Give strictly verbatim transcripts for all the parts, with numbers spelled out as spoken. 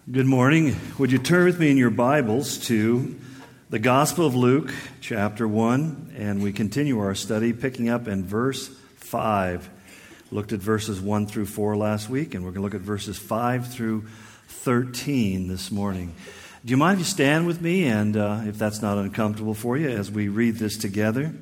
Good morning. Would you turn with me in your Bibles to the Gospel of Luke, chapter one, and we continue our study picking up in verse five. Looked at verses one through four last week, and we're going to look at verses five through thirteen this morning. Do you mind if you stand with me, and uh, if that's not uncomfortable for you, as we read this together?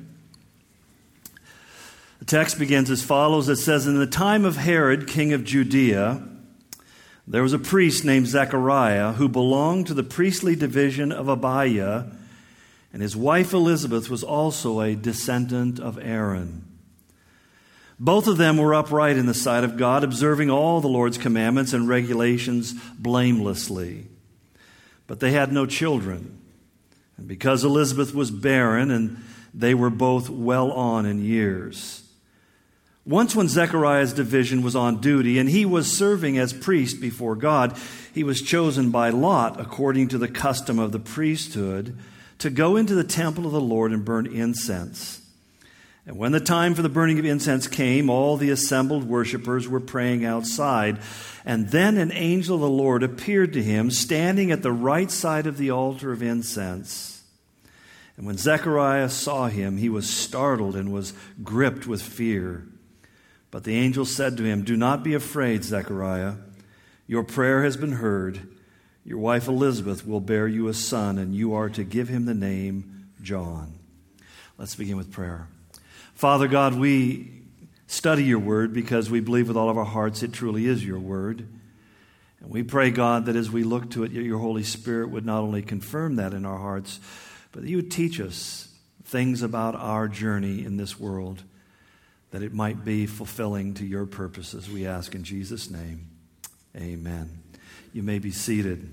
The text begins as follows. It says, "In the time of Herod, king of Judea, there was a priest named Zechariah who belonged to the priestly division of Abiah, and his wife Elizabeth was also a descendant of Aaron. Both of them were upright in the sight of God, observing all the Lord's commandments and regulations blamelessly. But they had no children, and because Elizabeth was barren, and they were both well on in years. Once when Zechariah's division was on duty and he was serving as priest before God, he was chosen by lot, according to the custom of the priesthood, to go into the temple of the Lord and burn incense. And when the time for the burning of incense came, all the assembled worshipers were praying outside. And then an angel of the Lord appeared to him, standing at the right side of the altar of incense. And when Zechariah saw him, he was startled and was gripped with fear. But the angel said to him, 'Do not be afraid, Zechariah. Your prayer has been heard. Your wife Elizabeth will bear you a son, and you are to give him the name John.'" Let's begin with prayer. Father God, we study your word because we believe with all of our hearts it truly is your word. And we pray, God, that as we look to it, your Holy Spirit would not only confirm that in our hearts, but that you would teach us things about our journey in this world, that it might be fulfilling to your purposes. We ask in Jesus' name. Amen. You may be seated.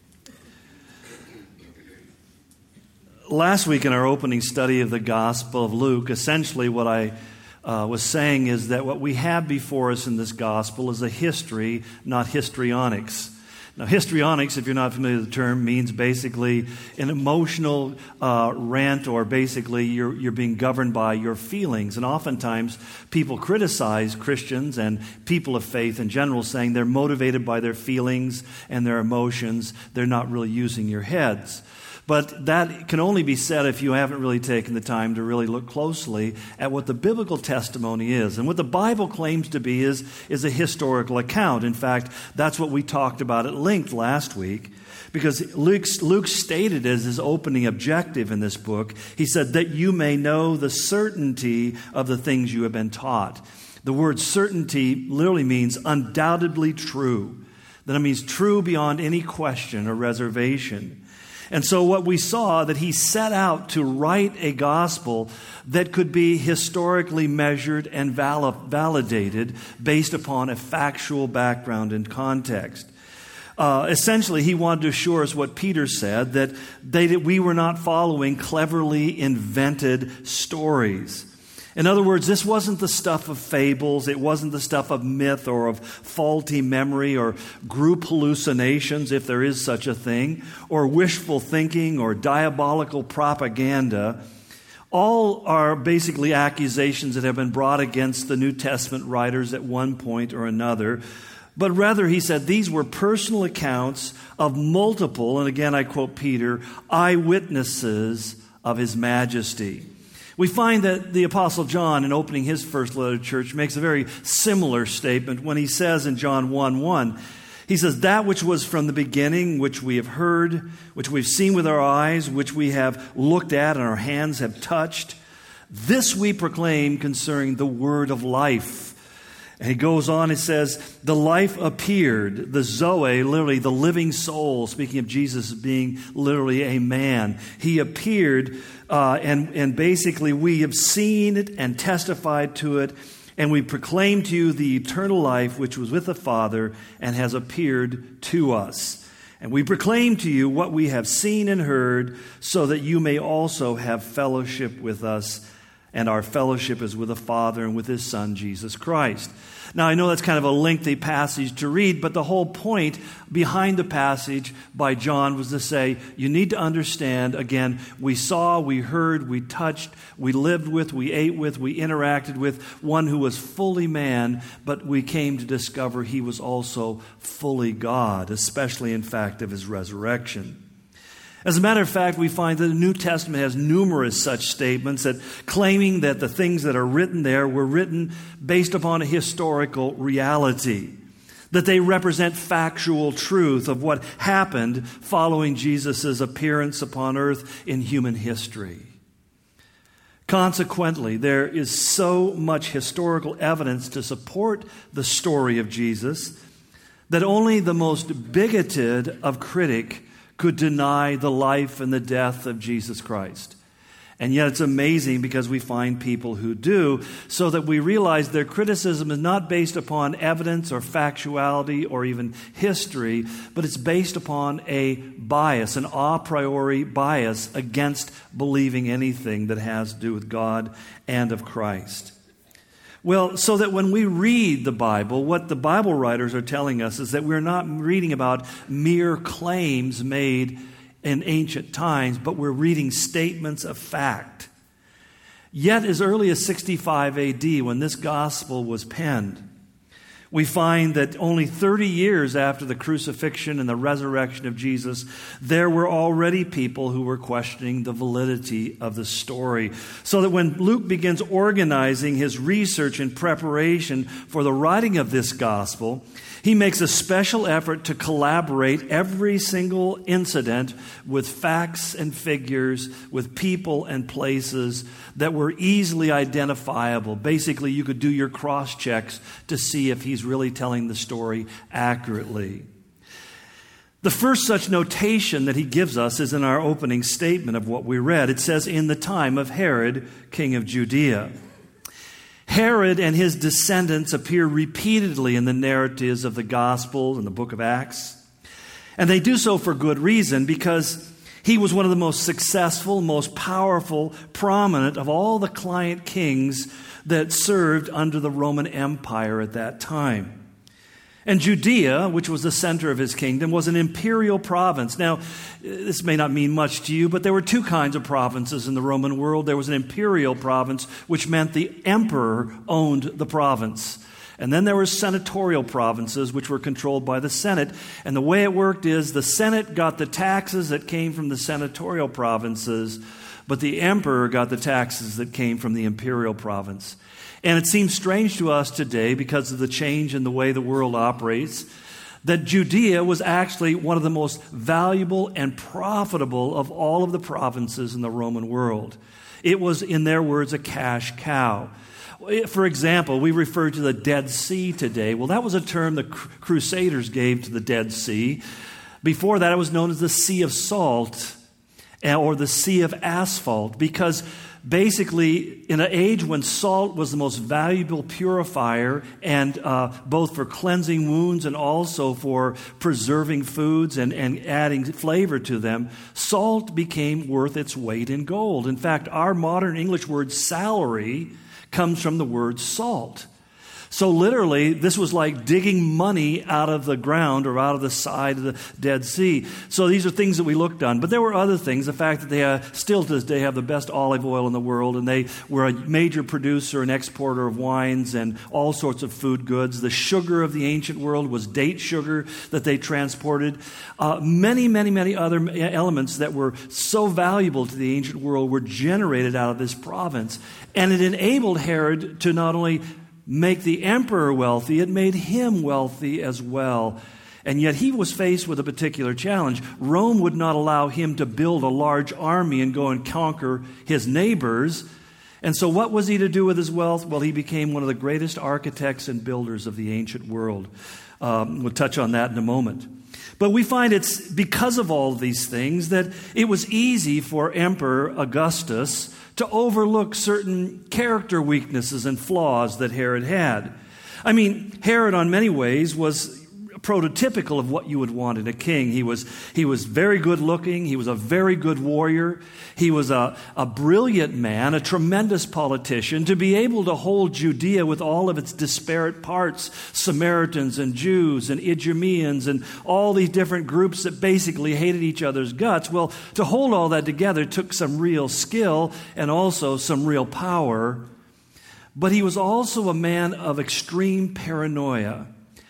Last week in our opening study of the Gospel of Luke, essentially what I uh, was saying is that what we have before us in this Gospel is a history, not histrionics. Now, histrionics, if you're not familiar with the term, means basically an emotional uh, rant, or basically you're, you're being governed by your feelings. And oftentimes people criticize Christians and people of faith in general, saying they're motivated by their feelings and their emotions. They're not really using your heads. But that can only be said if you haven't really taken the time to really look closely at what the biblical testimony is. And what the Bible claims to be is, is a historical account. In fact, that's what we talked about at length last week, because Luke, Luke stated as his opening objective in this book, he said, "that you may know the certainty of the things you have been taught." The word certainty literally means undoubtedly true. That means true beyond any question or reservation. And so what we saw, that he set out to write a gospel that could be historically measured and val- validated based upon a factual background and context. Uh, essentially, he wanted to assure us what Peter said, that, they, that we were not following cleverly invented stories. In other words, this wasn't the stuff of fables, it wasn't the stuff of myth or of faulty memory or group hallucinations, if there is such a thing, or wishful thinking or diabolical propaganda. All are basically accusations that have been brought against the New Testament writers at one point or another. But rather, he said, these were personal accounts of multiple, and again I quote Peter, eyewitnesses of his majesty. We find that the Apostle John, in opening his first letter to the church, makes a very similar statement when he says in John one one, he says, "That which was from the beginning, which we have heard, which we've seen with our eyes, which we have looked at and our hands have touched, this we proclaim concerning the word of life." And he goes on, it says, "The life appeared," the Zoe, literally the living soul, speaking of Jesus being literally a man. He appeared, uh, and, and basically we have seen it and testified to it, and we proclaim to you the eternal life which was with the Father and has appeared to us. And we proclaim to you what we have seen and heard, so that you may also have fellowship with us. and our fellowship is with the Father and with His Son, Jesus Christ. Now, I know that's kind of a lengthy passage to read, but the whole point behind the passage by John was to say, you need to understand, again, we saw, we heard, we touched, we lived with, we ate with, we interacted with one who was fully man, but we came to discover He was also fully God, especially in fact of His resurrection. As a matter of fact, we find that the New Testament has numerous such statements that claiming that the things that are written there were written based upon a historical reality, that they represent factual truth of what happened following Jesus' appearance upon earth in human history. Consequently, there is so much historical evidence to support the story of Jesus that only the most bigoted of critics could deny the life and the death of Jesus Christ. And yet it's amazing because we find people who do, so that we realize their criticism is not based upon evidence or factuality or even history, but it's based upon a bias, an a priori bias against believing anything that has to do with God and of Christ. Well, so that when we read the Bible, what the Bible writers are telling us is that we're not reading about mere claims made in ancient times, but we're reading statements of fact. Yet as early as sixty-five A D, when this gospel was penned, we find that only thirty years after the crucifixion and the resurrection of Jesus, there were already people who were questioning the validity of the story. So that when Luke begins organizing his research and preparation for the writing of this gospel, he makes a special effort to collaborate every single incident with facts and figures, with people and places that were easily identifiable. Basically, you could do your cross-checks to see if he's really telling the story accurately. The first such notation that he gives us is in our opening statement of what we read. It says, "In the time of Herod, king of Judea." Herod and his descendants appear repeatedly in the narratives of the Gospels and the book of Acts. And they do so for good reason, because he was one of the most successful, most powerful, prominent of all the client kings that served under the Roman Empire at that time. And Judea, which was the center of his kingdom, was an imperial province. Now, this may not mean much to you, but there were two kinds of provinces in the Roman world. There was an imperial province, which meant the emperor owned the province. And then there were senatorial provinces, which were controlled by the Senate. And the way it worked is the Senate got the taxes that came from the senatorial provinces, but the emperor got the taxes that came from the imperial province. And it seems strange to us today, because of the change in the way the world operates, that Judea was actually one of the most valuable and profitable of all of the provinces in the Roman world. It was, in their words, a cash cow. For example, we refer to the Dead Sea today. Well, that was a term the Crusaders gave to the Dead Sea. Before that, it was known as the Sea of Salt, or the Sea of Asphalt, because basically, in an age when salt was the most valuable purifier, and uh, both for cleansing wounds and also for preserving foods and, and adding flavor to them, salt became worth its weight in gold. In fact, our modern English word salary comes from the word salt. So literally, this was like digging money out of the ground or out of the side of the Dead Sea. So these are things that we looked on. But there were other things. The fact that they uh, still to this day have the best olive oil in the world, and they were a major producer and exporter of wines and all sorts of food goods. The sugar of the ancient world was date sugar that they transported. Uh, many, many, many other elements that were so valuable to the ancient world were generated out of this province. And it enabled Herod to not only make the emperor wealthy, it made him wealthy as well. And yet he was faced with a particular challenge. Rome would not allow him to build a large army and go and conquer his neighbors. And so what was he to do with his wealth? Well, he became one of the greatest architects and builders of the ancient world. Um, we'll touch on that in a moment. But we find it's because of all of these things that it was easy for Emperor Augustus to overlook certain character weaknesses and flaws that Herod had. I mean, Herod, on many ways, was prototypical of what you would want in a king. He was, he was very good looking. He was a very good warrior. He was a, a brilliant man, a tremendous politician. To be able to hold Judea with all of its disparate parts, Samaritans and Jews and Idumeans and all these different groups that basically hated each other's guts, well, to hold all that together took some real skill and also some real power. But he was also a man of extreme paranoia.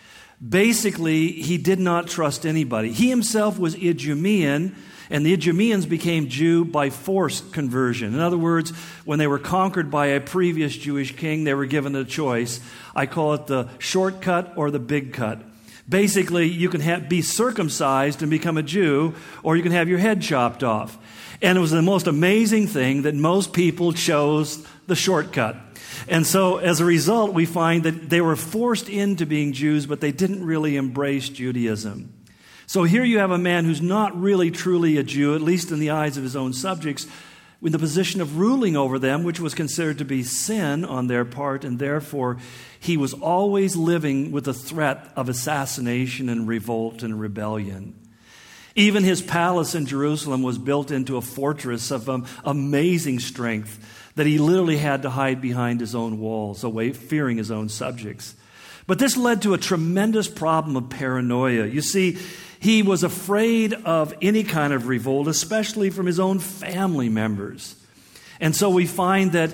Basically, he did not trust anybody. He himself was Idumean, and the Idumeans became Jew by forced conversion. In other words, when they were conquered by a previous Jewish king, they were given a choice. I call it the shortcut or the big cut. Basically, you can have, be circumcised and become a Jew, or you can have your head chopped off. And it was the most amazing thing that most people chose the shortcut. And so, as a result, we find that they were forced into being Jews, but they didn't really embrace Judaism. So here you have a man who's not really truly a Jew, at least in the eyes of his own subjects, in the position of ruling over them, which was considered to be sin on their part, and therefore he was always living with the threat of assassination and revolt and rebellion. Even his palace in Jerusalem was built into a fortress of um, amazing strength that he literally had to hide behind his own walls, away, fearing his own subjects. But this led to a tremendous problem of paranoia. You see, he was afraid of any kind of revolt, especially from his own family members. And so we find that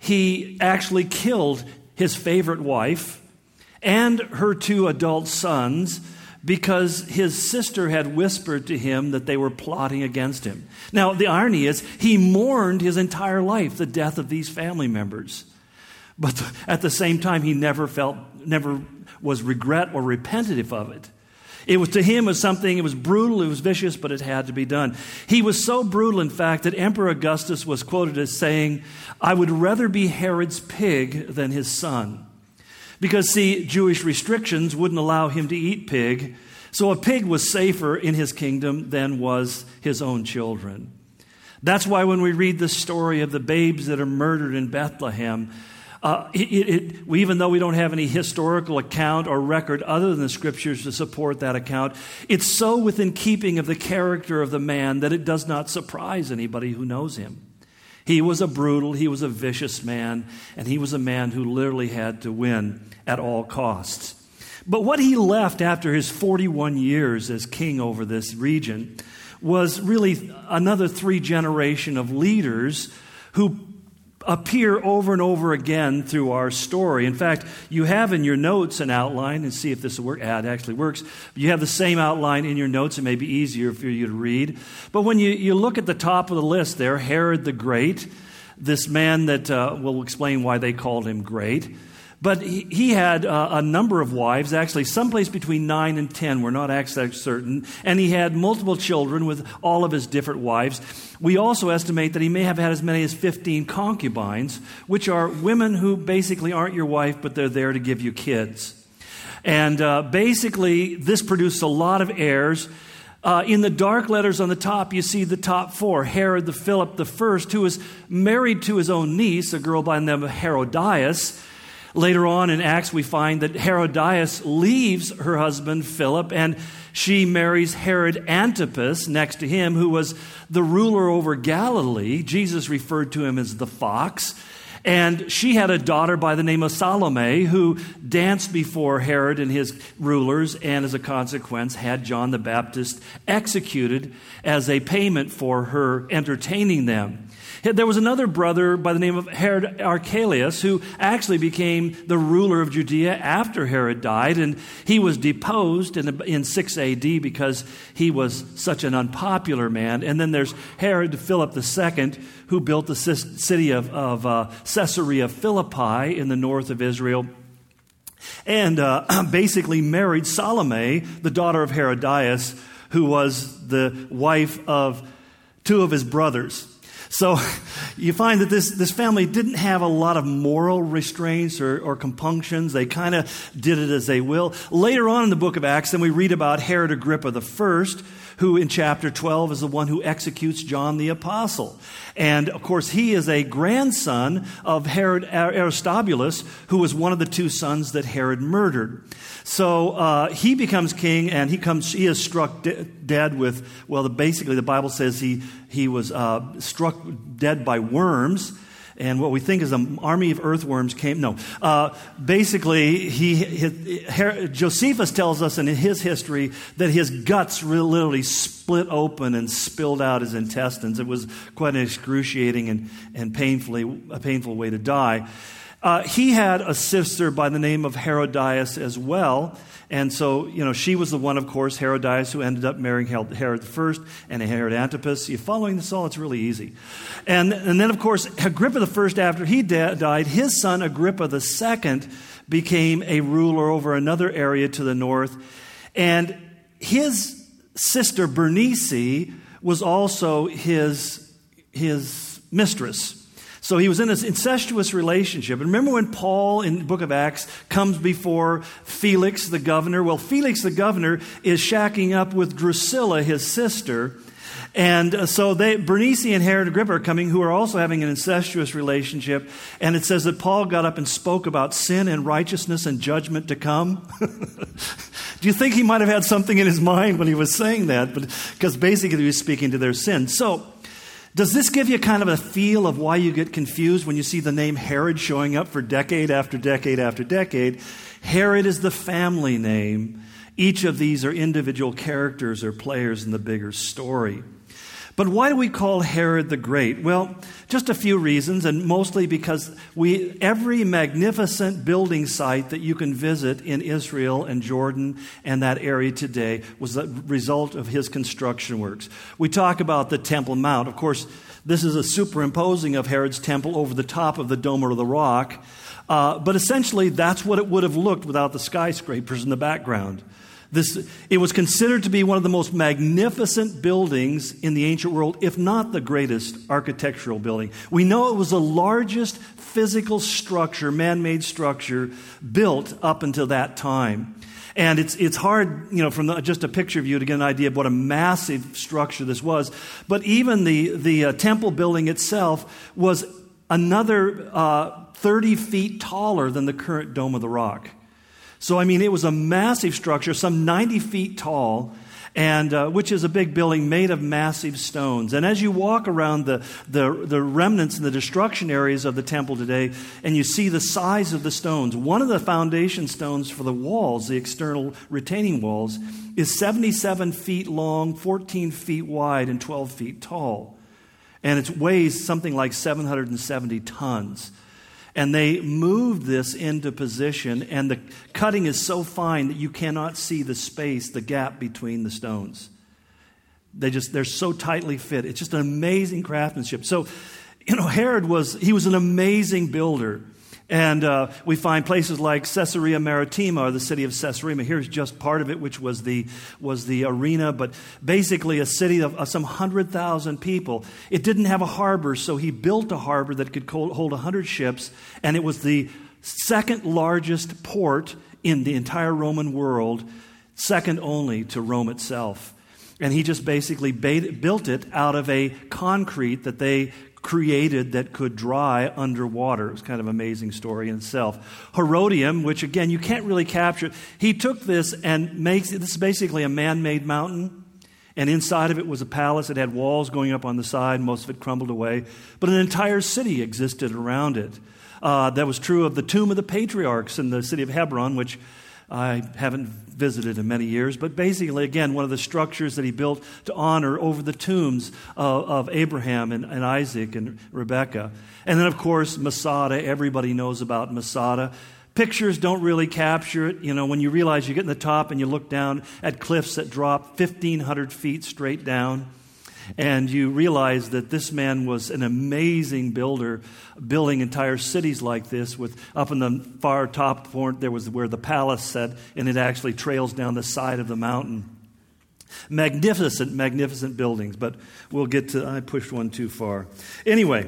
he actually killed his favorite wife and her two adult sons because his sister had whispered to him that they were plotting against him. Now, the irony is, he mourned his entire life the death of these family members. But at the same time, he never felt, never was regret or repentive of it. It was to him as something, it was brutal, it was vicious, but it had to be done. He was so brutal, in fact, that Emperor Augustus was quoted as saying, "I would rather be Herod's pig than his son." Because, see, Jewish restrictions wouldn't allow him to eat pig, so a pig was safer in his kingdom than was his own children. That's why when we read the story of the babes that are murdered in Bethlehem, uh, it, it, we, even though we don't have any historical account or record other than the scriptures to support that account, it's so within keeping of the character of the man that it does not surprise anybody who knows him. He was a brutal, he was a vicious man, and he was a man who literally had to win at all costs. But what he left after his forty-one years as king over this region was really another three generation of leaders who appear over and over again through our story. In fact, you have in your notes an outline, and see if this will work. Ah, it actually works. You have the same outline in your notes. It may be easier for you to read. But when you, you look at the top of the list there, Herod the Great, this man that uh, will explain why they called him great. But he, he had uh, a number of wives, actually someplace between nine and ten, we're not actually certain. And he had multiple children with all of his different wives. We also estimate that he may have had as many as fifteen concubines, which are women who basically aren't your wife, but they're there to give you kids. And uh, basically, this produced a lot of heirs. Uh, in the dark letters on the top, you see the top four. Herod the Philip the First, who was married to his own niece, a girl by the name of Herodias. Later on in Acts, we find that Herodias leaves her husband Philip, and she marries Herod Antipas next to him, who was the ruler over Galilee. Jesus referred to him as the fox. And she had a daughter by the name of Salome, who danced before Herod and his rulers, and as a consequence had John the Baptist executed as a payment for her entertaining them. There was another brother by the name of Herod Archelaus, who actually became the ruler of Judea after Herod died, and he was deposed in, in six A D because he was such an unpopular man. And then there's Herod Philip the Second, who built the city of, of uh, Caesarea Philippi in the north of Israel, and uh, basically married Salome, the daughter of Herodias, who was the wife of two of his brothers. So you find that this, this family didn't have a lot of moral restraints or, or compunctions. They kind of did it as they will. Later on in the book of Acts, then we read about Herod Agrippa the First, who in chapter twelve is the one who executes John the Apostle. And, of course, he is a grandson of Herod Aristobulus, who was one of the two sons that Herod murdered. So uh, he becomes king, and he comes. He is struck de- dead with, well, the, basically the Bible says he, he was uh, struck dead by worms. And what we think is an army of earthworms came. No, uh, basically, he, his, Her, Josephus tells us in his history that his guts really literally split open and spilled out his intestines. It was quite an excruciating and, and painfully a painful way to die. Uh, he had a sister by the name of Herodias as well. And so, you know, she was the one, of course, Herodias, who ended up marrying Herod the First and Herod Antipas. You're following this all? It's really easy. And, and then, of course, Agrippa the First, after he da- died, his son Agrippa the Second became a ruler over another area to the north. And his sister Bernice was also his, his mistress. So he was in an incestuous relationship. And remember when Paul in the book of Acts comes before Felix the governor? Well, Felix the governor is shacking up with Drusilla, his sister. And uh, so they, Bernice and Herod Agrippa are coming, who are also having an incestuous relationship. And it says that Paul got up and spoke about sin and righteousness and judgment to come. Do you think he might have had something in his mind when he was saying that? But because basically he was speaking to their sin. So, does this give you kind of a feel of why you get confused when you see the name Herod showing up for decade after decade after decade? Herod is the family name. Each of these are individual characters or players in the bigger story. But why do we call Herod the Great? Well, just a few reasons, and mostly because we every magnificent building site that you can visit in Israel and Jordan and that area today was the result of his construction works. We talk about the Temple Mount. Of course, this is a superimposing of Herod's temple over the top of the Dome of the Rock. Uh, but essentially, that's what it would have looked without the skyscrapers in the background. This, it was considered to be one of the most magnificent buildings in the ancient world, if not the greatest architectural building. We know it was the largest physical structure, man-made structure, built up until that time. And it's it's hard, you know, from the, just a picture view to get an idea of what a massive structure this was. But even the, the uh, temple building itself was another uh, thirty feet taller than the current Dome of the Rock. So, I mean, it was a massive structure, some ninety feet tall, and uh, which is a big building made of massive stones. And as you walk around the, the, the remnants and the destruction areas of the temple today, and you see the size of the stones, one of the foundation stones for the walls, the external retaining walls, is seventy-seven feet long, fourteen feet wide, and twelve feet tall. And it weighs something like seven hundred seventy tons. And they moved this into position, and the cutting is so fine that you cannot see the space, the gap between the stones. They just, they're so tightly fit. It's just an amazing craftsmanship. So, you know, Herod was, he was an amazing builder. And uh, we find places like Caesarea Maritima, or the city of Caesarea. Here's just part of it, which was the was the arena, but basically a city of, of some one hundred thousand people. It didn't have a harbor, so he built a harbor that could hold one hundred ships, and it was the second largest port in the entire Roman world, second only to Rome itself. And he just basically built it out of a concrete that they created that could dry underwater. It was kind of an amazing story in itself. Herodium, which again, you can't really capture. He took this and makes it, this is basically a man-made mountain. And inside of it was a palace. It had walls going up on the side. Most of it crumbled away. But an entire city existed around it. Uh, that was true of the tomb of the patriarchs in the city of Hebron, which I haven't visited in many years, but basically, again, one of the structures that he built to honor over the tombs of, of Abraham and, and Isaac and Rebekah. And then, of course, Masada. Everybody knows about Masada. Pictures don't really capture it. You know, when you realize you get in the top and you look down at cliffs that drop fifteen hundred feet straight down, and you realize that this man was an amazing builder, building entire cities like this. With up in the far top point, there was where the palace sat, and it actually trails down the side of the mountain. Magnificent, magnificent buildings, but we'll get to, I pushed one too far. Anyway,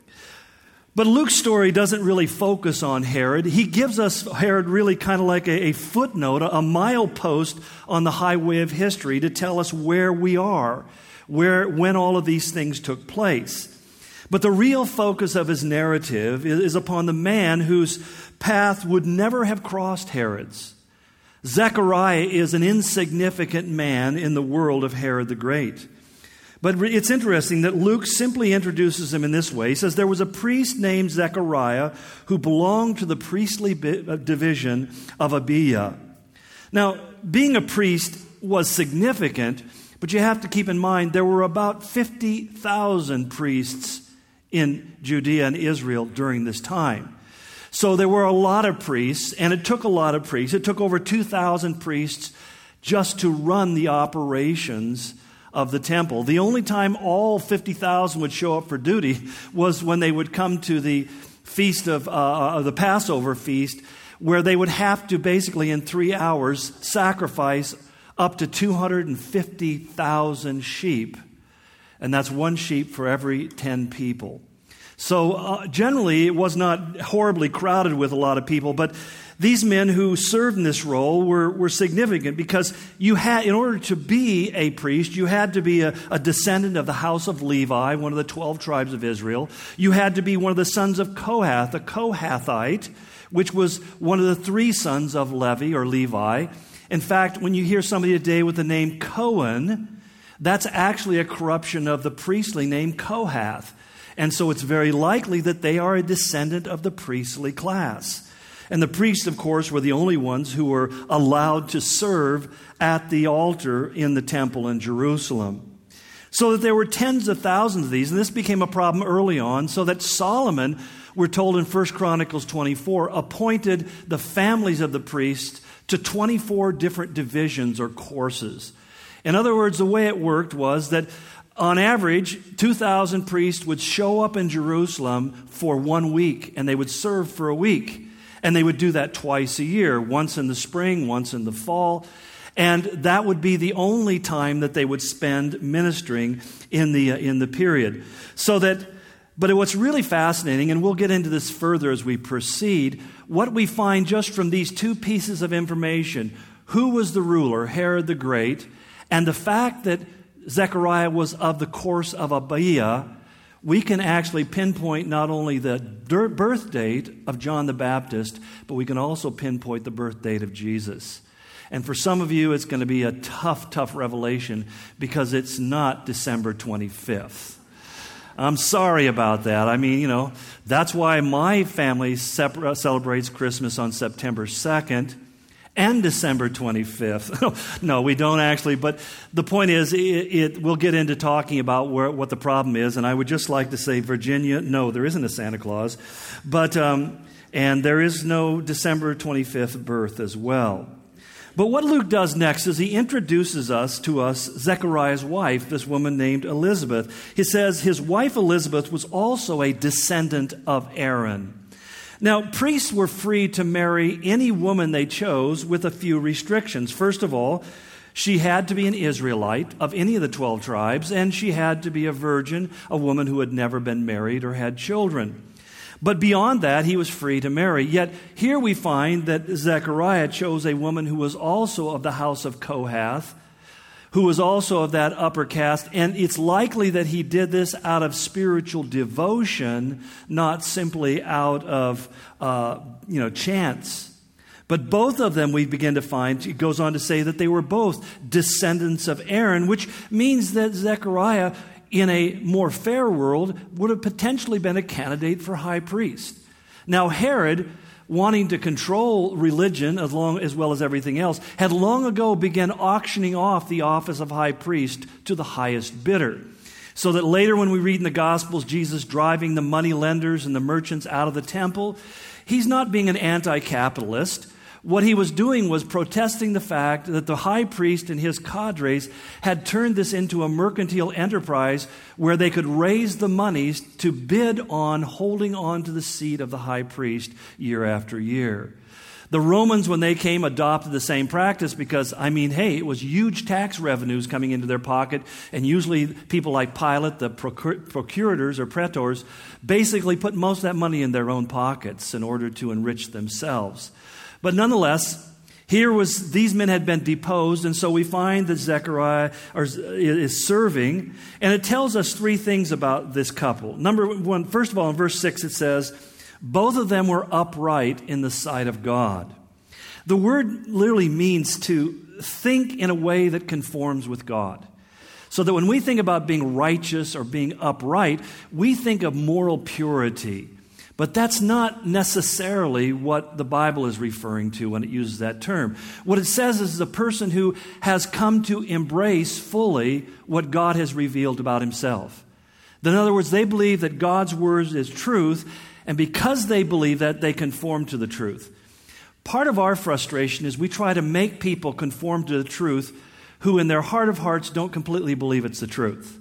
but Luke's story doesn't really focus on Herod. He gives us Herod really kind of like a, a footnote, a, a milepost on the highway of history to tell us where we are, where when all of these things took place. But the real focus of his narrative is, is upon the man whose path would never have crossed Herod's. Zechariah is an insignificant man in the world of Herod the Great. But it's interesting that Luke simply introduces him in this way. He says, there was a priest named Zechariah who belonged to the priestly division of Abijah. Now, being a priest was significant, but you have to keep in mind there were about fifty thousand priests in Judea and Israel during this time. So there were a lot of priests, and it took a lot of priests. It took over two thousand priests just to run the operations of the temple. The only time all fifty thousand would show up for duty was when they would come to the feast of uh, the Passover feast, where they would have to basically in three hours sacrifice up to two hundred fifty thousand sheep. And that's one sheep for every ten people. So uh, generally, it was not horribly crowded with a lot of people, but these men who served in this role were, were significant because you had, in order to be a priest, you had to be a, a descendant of the house of Levi, one of the twelve tribes of Israel. You had to be one of the sons of Kohath, a Kohathite, which was one of the three sons of Levi or Levi. In fact, when you hear somebody today with the name Cohen, that's actually a corruption of the priestly name Kohath. And so it's very likely that they are a descendant of the priestly class. And the priests, of course, were the only ones who were allowed to serve at the altar in the temple in Jerusalem. So that there were tens of thousands of these, and this became a problem early on, so that Solomon, we're told in First Chronicles twenty-four, appointed the families of the priests to twenty-four different divisions or courses. In other words, the way it worked was that on average, two thousand priests would show up in Jerusalem for one week, and they would serve for a week. And they would do that twice a year, once in the spring, once in the fall. And that would be the only time that they would spend ministering in the, uh, in the period. So that, but what's really fascinating, and we'll get into this further as we proceed, what we find just from these two pieces of information, who was the ruler, Herod the Great, and the fact that Zechariah was of the course of Abijah, we can actually pinpoint not only the birth date of John the Baptist, but we can also pinpoint the birth date of Jesus. And for some of you, it's going to be a tough, tough revelation because it's not December twenty-fifth. I'm sorry about that. I mean, you know, that's why my family celebrates Christmas on September second. And December twenty-fifth. No, we don't actually. But the point is, it, it, we'll get into talking about where, what the problem is. And I would just like to say, Virginia, no, there isn't a Santa Claus. But um, and there is no December twenty-fifth birth as well. But what Luke does next is he introduces us to us Zechariah's wife, this woman named Elizabeth. He says his wife Elizabeth was also a descendant of Aaron. Now, priests were free to marry any woman they chose with a few restrictions. First of all, she had to be an Israelite of any of the twelve tribes, and she had to be a virgin, a woman who had never been married or had children. But beyond that, he was free to marry. Yet here we find that Zechariah chose a woman who was also of the house of Kohath, who was also of that upper caste, and it's likely that he did this out of spiritual devotion, not simply out of, uh, you know, chance. But both of them, we begin to find, it goes on to say that they were both descendants of Aaron, which means that Zechariah, in a more fair world, would have potentially been a candidate for high priest. Now, Herod, wanting to control religion as, long, as well as everything else, had long ago begun auctioning off the office of high priest to the highest bidder. So that later when we read in the Gospels, Jesus driving the money lenders and the merchants out of the temple, he's not being an anti-capitalist. What he was doing was protesting the fact that the high priest and his cadres had turned this into a mercantile enterprise where they could raise the monies to bid on holding on to the seat of the high priest year after year. The Romans, when they came, adopted the same practice because, I mean, hey, it was huge tax revenues coming into their pocket, and usually people like Pilate, the procur- procurators or praetors, basically put most of that money in their own pockets in order to enrich themselves. But nonetheless, here was, these men had been deposed, and so we find that Zechariah is serving, and it tells us three things about this couple. Number one, first of all, in verse six it says, both of them were upright in the sight of God. The word literally means to think in a way that conforms with God. So that when we think about being righteous or being upright, we think of moral purity. But that's not necessarily what the Bible is referring to when it uses that term. What it says is the person who has come to embrace fully what God has revealed about himself. In other words, they believe that God's word is truth, and because they believe that, they conform to the truth. Part of our frustration is we try to make people conform to the truth who in their heart of hearts don't completely believe it's the truth.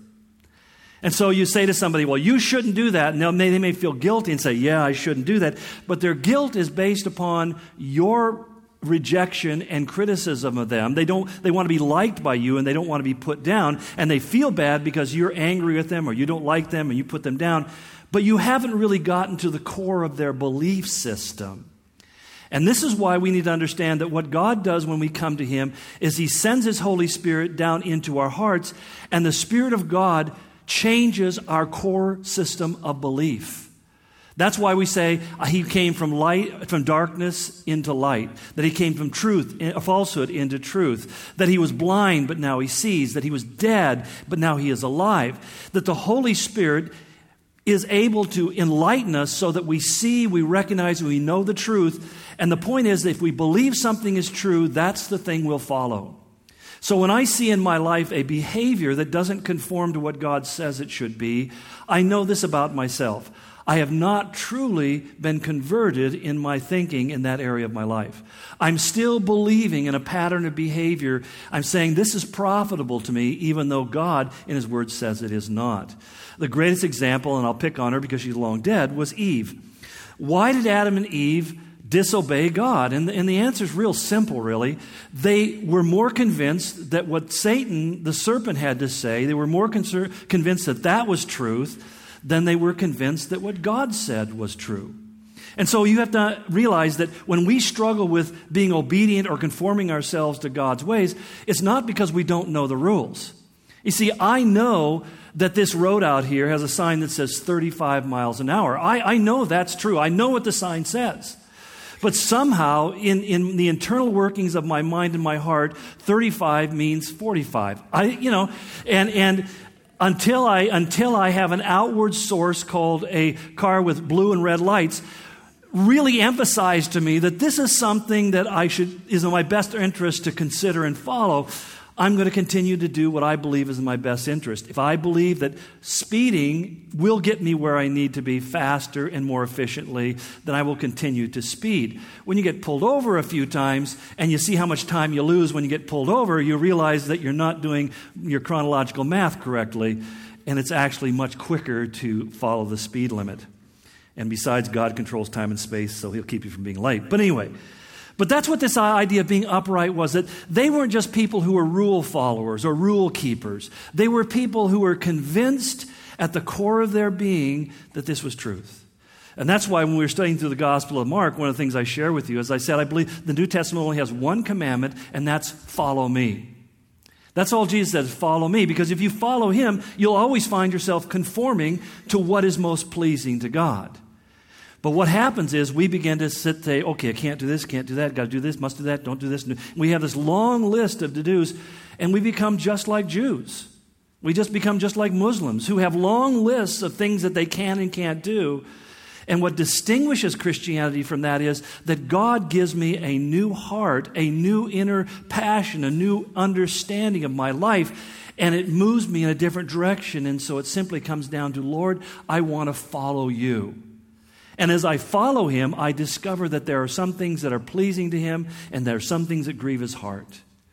And so you say to somebody, well, you shouldn't do that. And they, they may feel guilty and say, yeah, I shouldn't do that. But their guilt is based upon your rejection and criticism of them. They don't. They want to be liked by you, and they don't want to be put down. And they feel bad because you're angry with them or you don't like them and you put them down. But you haven't really gotten to the core of their belief system. And this is why we need to understand that what God does when we come to Him is He sends His Holy Spirit down into our hearts, and the Spirit of God changes our core system of belief. That's why we say He came from light, from darkness into light, that He came from truth, falsehood into truth, that He was blind, but now He sees, that He was dead, but now He is alive, that the Holy Spirit is able to enlighten us so that we see, we recognize, we know the truth. And the point is that if we believe something is true, that's the thing we'll follow. So when I see in my life a behavior that doesn't conform to what God says it should be, I know this about myself. I have not truly been converted in my thinking in that area of my life. I'm still believing in a pattern of behavior. I'm saying this is profitable to me, even though God in His Word says it is not. The greatest example, and I'll pick on her because she's long dead, was Eve. Why did Adam and Eve disobey God? And the, and the answer is real simple, really. They were more convinced that what Satan, the serpent, had to say, they were more concern, convinced that that was truth than they were convinced that what God said was true. And so you have to realize that when we struggle with being obedient or conforming ourselves to God's ways, it's not because we don't know the rules. You see, I know that this road out here has a sign that says thirty-five miles an hour. I, I know that's true. I know what the sign says. But somehow, in, in the internal workings of my mind and my heart, thirty-five means forty-five. I, you know, and and until I until I have an outward source called a car with blue and red lights, really emphasize to me that this is something that I should is in my best interest to consider and follow, I'm going to continue to do what I believe is in my best interest. If I believe that speeding will get me where I need to be faster and more efficiently, then I will continue to speed. When you get pulled over a few times and you see how much time you lose when you get pulled over, you realize that you're not doing your chronological math correctly, and it's actually much quicker to follow the speed limit. And besides, God controls time and space, so He'll keep you from being late. But anyway, but that's what this idea of being upright was, that they weren't just people who were rule followers or rule keepers. They were people who were convinced at the core of their being that this was truth. And that's why when we were studying through the Gospel of Mark, one of the things I share with you, as I said, I believe the New Testament only has one commandment, and that's follow me. That's all Jesus says, follow me. Because if you follow Him, you'll always find yourself conforming to what is most pleasing to God. But what happens is we begin to sit say, okay, I can't do this, can't do that, got to do this, must do that, don't do this. We have this long list of to-dos, and we become just like Jews. We just become just like Muslims who have long lists of things that they can and can't do. And what distinguishes Christianity from that is that God gives me a new heart, a new inner passion, a new understanding of my life, and it moves me in a different direction. And so it simply comes down to, Lord, I want to follow you. And as I follow Him, I discover that there are some things that are pleasing to Him, and there are some things that grieve His heart.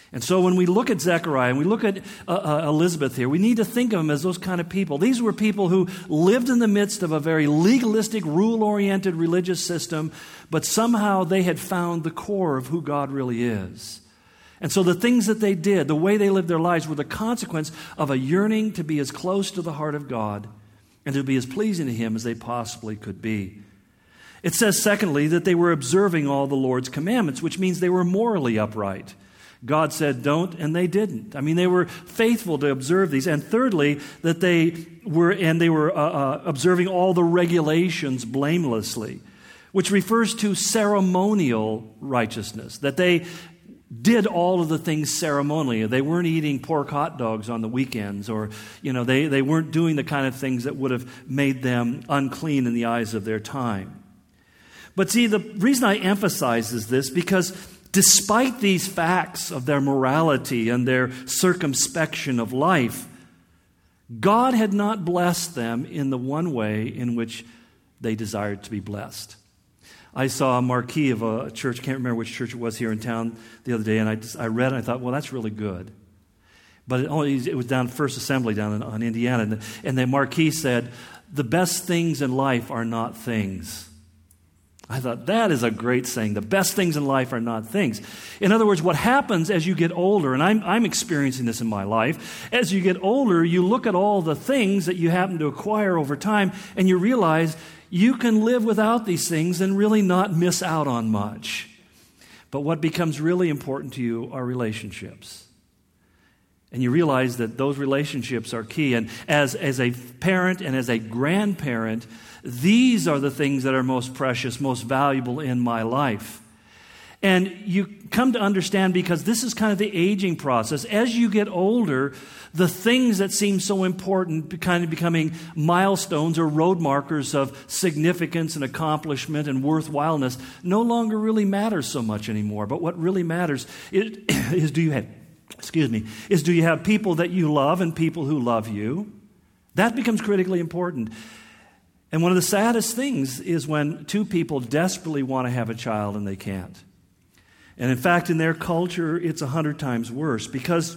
And so when we look at Zechariah and we look at uh, uh, Elizabeth here, we need to think of them as those kind of people. These were people who lived in the midst of a very legalistic, rule-oriented religious system, but somehow they had found the core of who God really is. And so the things that they did, the way they lived their lives, were the consequence of a yearning to be as close to the heart of God and to be as pleasing to Him as they possibly could be. It says, secondly, that they were observing all the Lord's commandments, which means they were morally upright. God said don't, and they didn't. I mean, they were faithful to observe these. And thirdly, that they were, and they were uh, uh, observing all the regulations blamelessly, which refers to ceremonial righteousness, that they did all of the things ceremonially. They weren't eating pork hot dogs on the weekends, or, you know, they, they weren't doing the kind of things that would have made them unclean in the eyes of their time. But see, the reason I emphasize is this, because despite these facts of their morality and their circumspection of life, God had not blessed them in the one way in which they desired to be blessed. I saw a marquee of a church, I can't remember which church it was here in town the other day, and I, just, I read it and I thought, well, that's really good. But it, only, it was down First Assembly down in, on Indiana, and the, and the marquee said, the best things in life are not things. I thought, that is a great saying. The best things in life are not things. In other words, what happens as you get older, and I'm, I'm experiencing this in my life, as you get older, you look at all the things that you happen to acquire over time, and you realize you can live without these things and really not miss out on much. But what becomes really important to you are relationships. And you realize that those relationships are key. And as, as a parent and as a grandparent, these are the things that are most precious, most valuable in my life. And you come to understand, because this is kind of the aging process. As you get older, the things that seem so important kind of becoming milestones or road markers of significance and accomplishment and worthwhileness no longer really matter so much anymore. But what really matters is, is do you have, excuse me, is do you have people that you love and people who love you? That becomes critically important. And one of the saddest things is when two people desperately want to have a child and they can't. And in fact, in their culture, it's a hundred times worse, because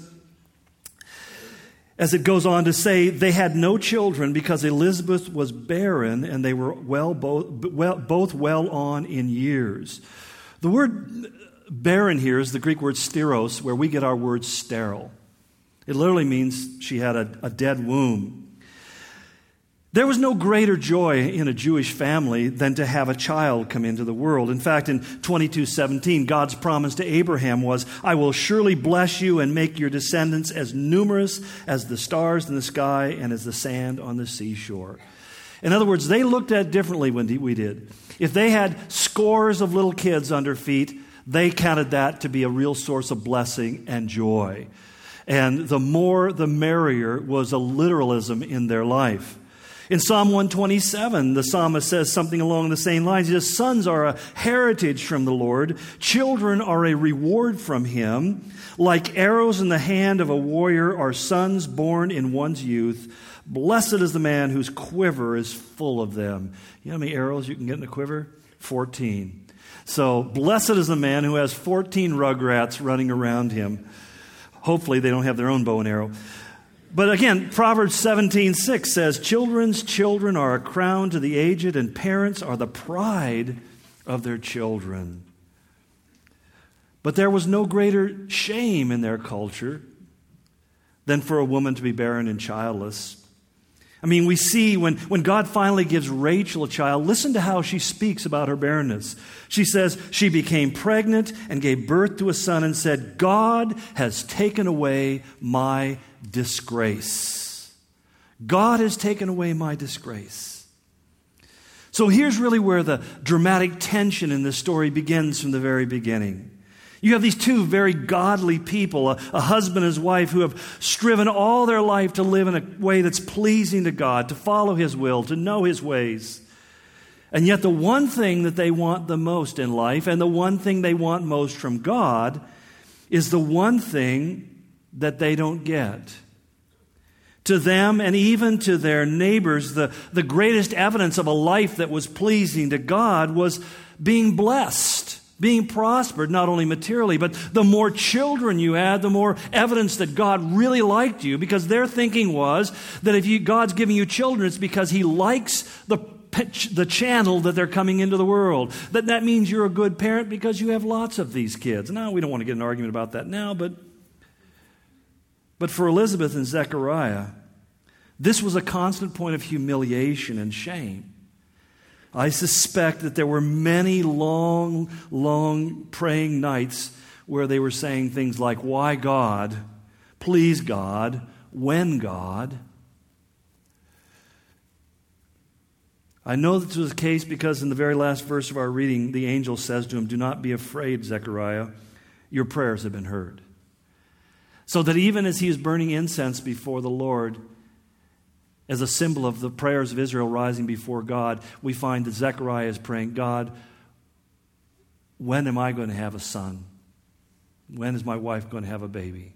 as it goes on to say, they had no children because Elizabeth was barren and they were well both, well, both well on in years. The word barren here is the Greek word steros, where we get our word sterile. It literally means she had a, a dead womb. There was no greater joy in a Jewish family than to have a child come into the world. In fact, in twenty-two seventeen, God's promise to Abraham was, I will surely bless you and make your descendants as numerous as the stars in the sky and as the sand on the seashore. In other words, they looked at it differently when we did. If they had scores of little kids under feet, they counted that to be a real source of blessing and joy. And the more, the merrier was a literalism in their life. In Psalm one twenty-seven, the psalmist says something along the same lines. He says, sons are a heritage from the Lord. Children are a reward from Him. Like arrows in the hand of a warrior are sons born in one's youth. Blessed is the man whose quiver is full of them. You know how many arrows you can get in a quiver? fourteen. So blessed is the man who has fourteen rugrats running around him. Hopefully they don't have their own bow and arrow. But again, Proverbs seventeen six says, children's children are a crown to the aged, and parents are the pride of their children. But there was no greater shame in their culture than for a woman to be barren and childless. I mean, we see when, when God finally gives Rachel a child, listen to how she speaks about her barrenness. She says, she became pregnant and gave birth to a son and said, God has taken away my disgrace. God has taken away my disgrace. So here's really where the dramatic tension in this story begins from the very beginning. You have these two very godly people, a, a husband and his wife, who have striven all their life to live in a way that's pleasing to God, to follow His will, to know His ways. And yet the one thing that they want the most in life, and the one thing they want most from God, is the one thing that they don't get. To them and even to their neighbors, the, the greatest evidence of a life that was pleasing to God was being blessed. being prospered, not only materially, but the more children you had, the more evidence that God really liked you, because their thinking was that if you, God's giving you children, it's because He likes the, the channel that they're coming into the world. That that means you're a good parent because you have lots of these kids. Now, we don't want to get an argument about that now, but, but for Elizabeth and Zechariah, this was a constant point of humiliation and shame. I suspect that there were many long, long praying nights where they were saying things like, "Why God? Please God? When God?" I know this was the case because in the very last verse of our reading, the angel says to him, "Do not be afraid, Zechariah. Your prayers have been heard." So that even as he is burning incense before the Lord, as a symbol of the prayers of Israel rising before God, we find that Zechariah is praying, "God, when am I going to have a son? When is my wife going to have a baby?"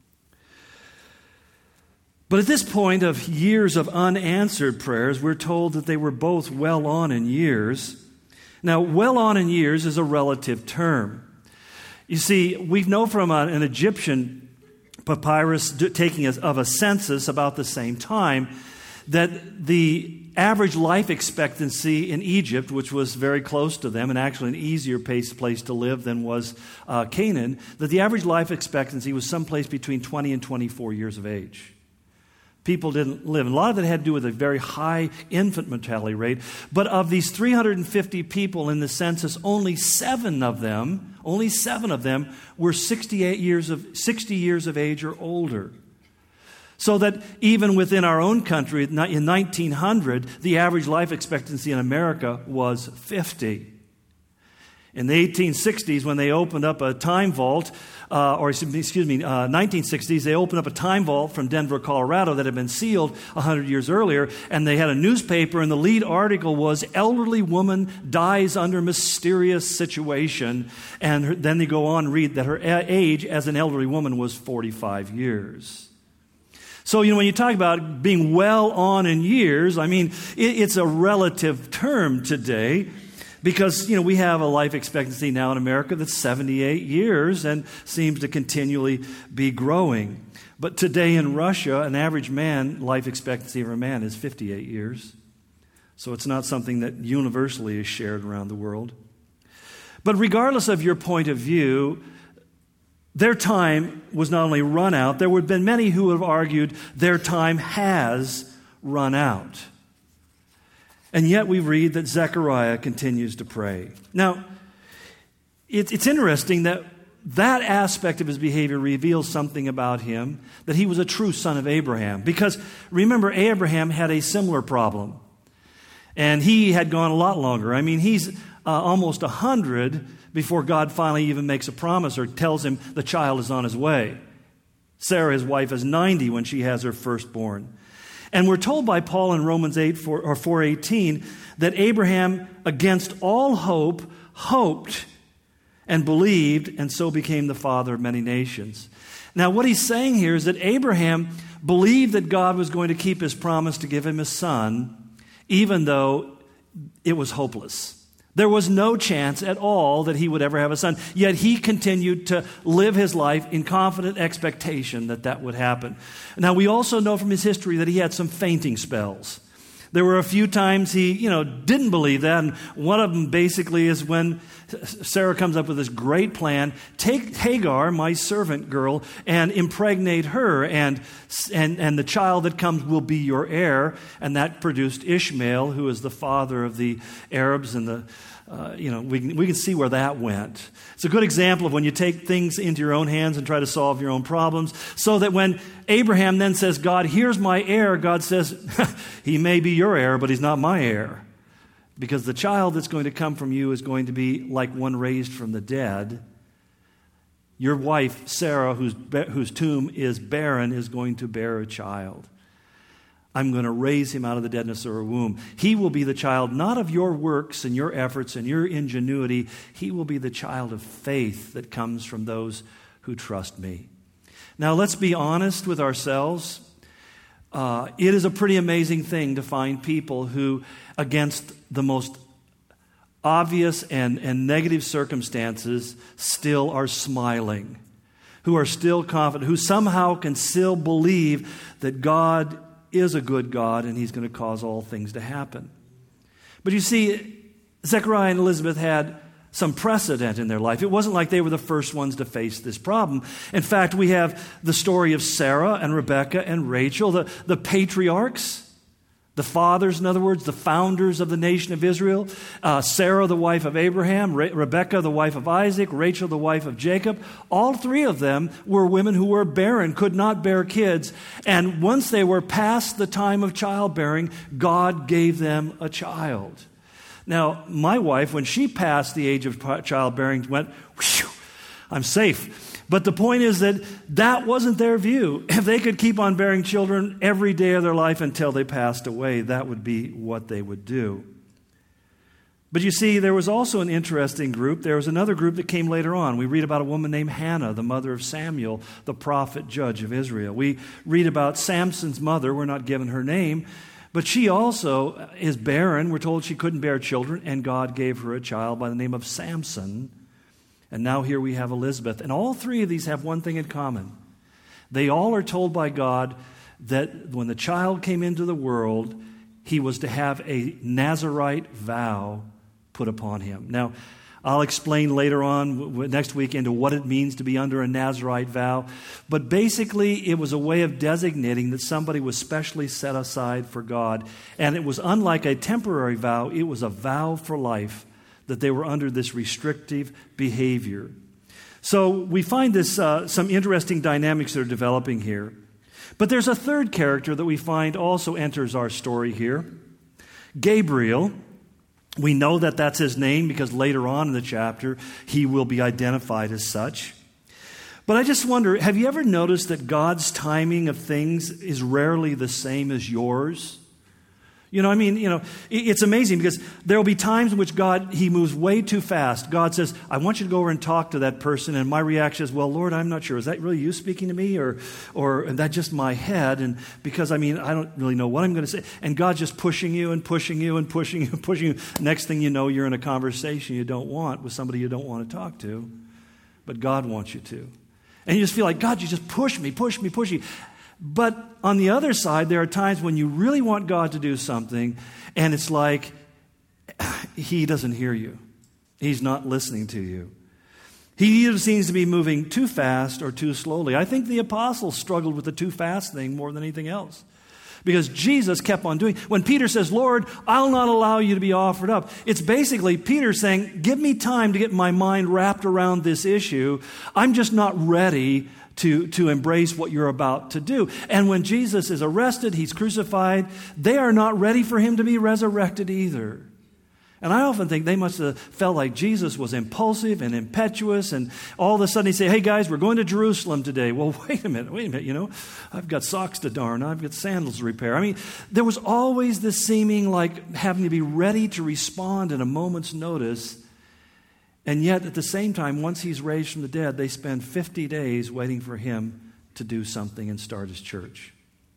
But at this point of years of unanswered prayers, we're told that they were both well on in years. Now, well on in years is a relative term. You see, we know from a, an Egyptian papyrus taking a, of a census about the same time that the average life expectancy in Egypt, which was very close to them and actually an easier pace, place to live than was uh, Canaan, that the average life expectancy was someplace between twenty and twenty-four years of age. People didn't live. And a lot of it had to do with a very high infant mortality rate. But of these three hundred fifty people in the census, only seven of them, only seven of them were sixty-eight years of sixty years of age or older. So that even within our own country, in nineteen hundred, the average life expectancy in America was fifty. In the eighteen sixties, when they opened up a time vault, uh, or excuse me, uh, nineteen sixties, they opened up a time vault from Denver, Colorado that had been sealed one hundred years earlier, and they had a newspaper, and the lead article was, "Elderly woman dies under mysterious situation," and her, then they go on and read that her age as an elderly woman was forty-five years. So, you know, when you talk about being well on in years, I mean, it, it's a relative term today because, you know, we have a life expectancy now in America that's seventy-eight years and seems to continually be growing. But today in Russia, an average man, life expectancy of a man is fifty-eight years. So it's not something that universally is shared around the world. But regardless of your point of view, their time was not only run out, there would have been many who would have argued their time has run out. And yet we read that Zechariah continues to pray. Now, it's interesting that that aspect of his behavior reveals something about him, that he was a true son of Abraham. Because remember, Abraham had a similar problem. And he had gone a lot longer. I mean, he's uh, almost one hundred before God finally even makes a promise or tells him the child is on his way. Sarah, his wife, is ninety when she has her firstborn. And we're told by Paul in Romans eight or four eighteen that Abraham, against all hope, hoped and believed, and so became the father of many nations. Now, what he's saying here is that Abraham believed that God was going to keep his promise to give him a son, even though it was hopeless. There was no chance at all that he would ever have a son. Yet he continued to live his life in confident expectation that that would happen. Now, we also know from his history that he had some fainting spells. There were a few times he, you know, didn't believe that. And one of them basically is when Sarah comes up with this great plan. Take Hagar, my servant girl, and impregnate her. And, and, and the child that comes will be your heir. And that produced Ishmael, who is the father of the Arabs and the Uh, you know, we can, we can see where that went. It's a good example of when you take things into your own hands and try to solve your own problems, so that when Abraham then says, God, here's my heir, God says, he may be your heir, but he's not my heir. Because the child that's going to come from you is going to be like one raised from the dead. Your wife, Sarah, whose, whose tomb is barren, is going to bear a child. I'm going to raise him out of the deadness of her womb. He will be the child not of your works and your efforts and your ingenuity. He will be the child of faith that comes from those who trust me. Now, let's be honest with ourselves. Uh, it is a pretty amazing thing to find people who, against the most obvious and, and negative circumstances still are smiling, who are still confident, who somehow can still believe that God is a good God and He's going to cause all things to happen. But you see, Zechariah and Elizabeth had some precedent in their life. It wasn't like they were the first ones to face this problem. In fact, we have the story of Sarah and Rebekah and Rachel, the, the patriarchs, the fathers, in other words, the founders of the nation of Israel. Uh, Sarah, the wife of Abraham, Re- Rebekah, the wife of Isaac, Rachel, the wife of Jacob. All three of them were women who were barren, could not bear kids. And once they were past the time of childbearing, God gave them a child. Now, my wife, when she passed the age of childbearing, went, whew, I'm safe. But the point is that that wasn't their view. If they could keep on bearing children every day of their life until they passed away, that would be what they would do. But you see, there was also an interesting group. There was another group that came later on. We read about a woman named Hannah, the mother of Samuel, the prophet judge of Israel. We read about Samson's mother. We're not given her name. But she also is barren. We're told she couldn't bear children, and God gave her a child by the name of Samson. And now here we have Elizabeth. And all three of these have one thing in common. They all are told by God that when the child came into the world, he was to have a Nazirite vow put upon him. Now, I'll explain later on next week into what it means to be under a Nazirite vow. But basically, it was a way of designating that somebody was specially set aside for God. And it was unlike a temporary vow. It was a vow for life, that they were under this restrictive behavior. So we find this uh, some interesting dynamics that are developing here. But there's a third character that we find also enters our story here. Gabriel. We know that that's his name because later on in the chapter, he will be identified as such. But I just wonder, have you ever noticed that God's timing of things is rarely the same as yours? You know, I mean, you know, it's amazing because there will be times in which God, He moves way too fast. God says, I want you to go over and talk to that person. And my reaction is, well, Lord, I'm not sure. Is that really you speaking to me? Or or is that just my head? And because, I mean, I don't really know what I'm going to say. And God's just pushing you and pushing you and pushing you and pushing you. Next thing you know, you're in a conversation you don't want with somebody you don't want to talk to. But God wants you to. And you just feel like, God, you just push me, push me, push me. But on the other side, there are times when you really want God to do something, and it's like He doesn't hear you. He's not listening to you. He either seems to be moving too fast or too slowly. I think the apostles struggled with the too fast thing more than anything else. Because Jesus kept on doing. When Peter says, Lord, I'll not allow you to be offered up. It's basically Peter saying, give me time to get my mind wrapped around this issue. I'm just not ready to, to embrace what you're about to do. And when Jesus is arrested, He's crucified, they are not ready for Him to be resurrected either. And I often think they must have felt like Jesus was impulsive and impetuous, and all of a sudden He say, hey guys, we're going to Jerusalem today. Well, wait a minute, wait a minute, you know, I've got socks to darn, I've got sandals to repair. I mean, there was always this seeming like having to be ready to respond at a moment's notice. And yet, at the same time, once He's raised from the dead, they spend fifty days waiting for Him to do something and start His church.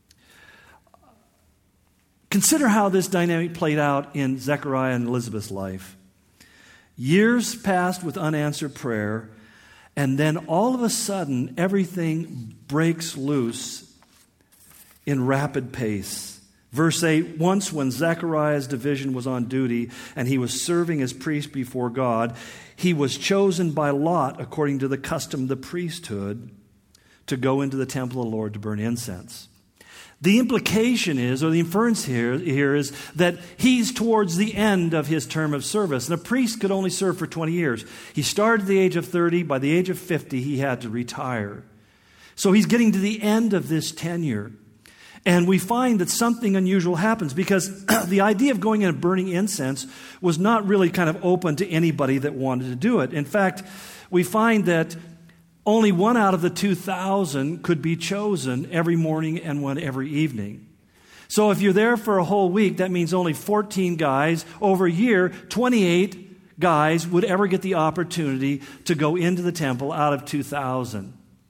Consider how this dynamic played out in Zechariah and Elizabeth's life. Years passed with unanswered prayer, and then all of a sudden, everything breaks loose in rapid pace. Verse eight, once when Zechariah's division was on duty and he was serving as priest before God, he was chosen by lot, according to the custom of the priesthood, to go into the temple of the Lord to burn incense. The implication is, or the inference here, here is that he's towards the end of his term of service. And a priest could only serve for twenty years. He started at the age of thirty. By the age of fifty, he had to retire. So he's getting to the end of this tenure. And we find that something unusual happens because the idea of going in and burning incense was not really kind of open to anybody that wanted to do it. In fact, we find that only one out of the two thousand could be chosen every morning and one every evening. So if you're there for a whole week, that means only fourteen guys. Over a year, twenty-eight guys would ever get the opportunity to go into the temple out of two thousand.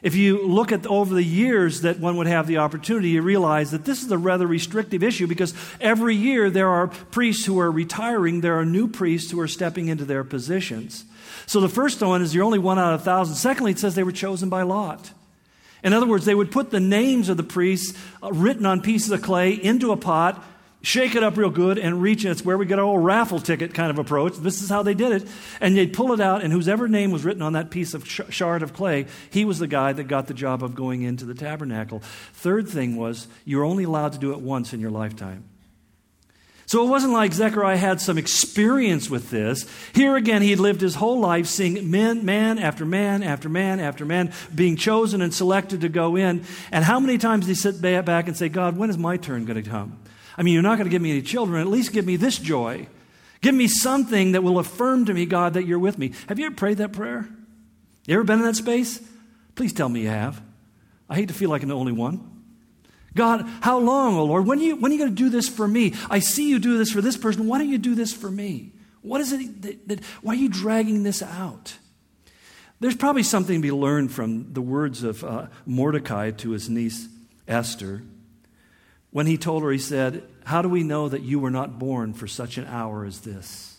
If you look at over the years that one would have the opportunity, you realize that this is a rather restrictive issue because every year there are priests who are retiring, there are new priests who are stepping into their positions. So the first one is you're only one out of a thousand. Secondly, it says they were chosen by lot. In other words, they would put the names of the priests uh, written on pieces of clay into a pot, shake it up real good, and reach it. It's where we get our old raffle ticket kind of approach. This is how they did it. And they'd pull it out, and whoever name was written on that piece of sh- shard of clay, he was the guy that got the job of going into the tabernacle. Third thing was, you were only allowed to do it once in your lifetime. So it wasn't like Zechariah had some experience with this. Here again, he had lived his whole life seeing men, man after man after man after man being chosen and selected to go in. And how many times did he sit back and say, God, when is my turn going to come? I mean, you're not going to give me any children. At least give me this joy. Give me something that will affirm to me, God, that you're with me. Have you ever prayed that prayer? You ever been in that space? Please tell me you have. I hate to feel like I'm the only one. God, how long, oh Lord? When are you, when are you going to do this for me? I see you do this for this person. Why don't you do this for me? What is it that, that why are you dragging this out? There's probably something to be learned from the words of uh, Mordecai to his niece Esther. When he told her, he said, how do we know that you were not born for such an hour as this?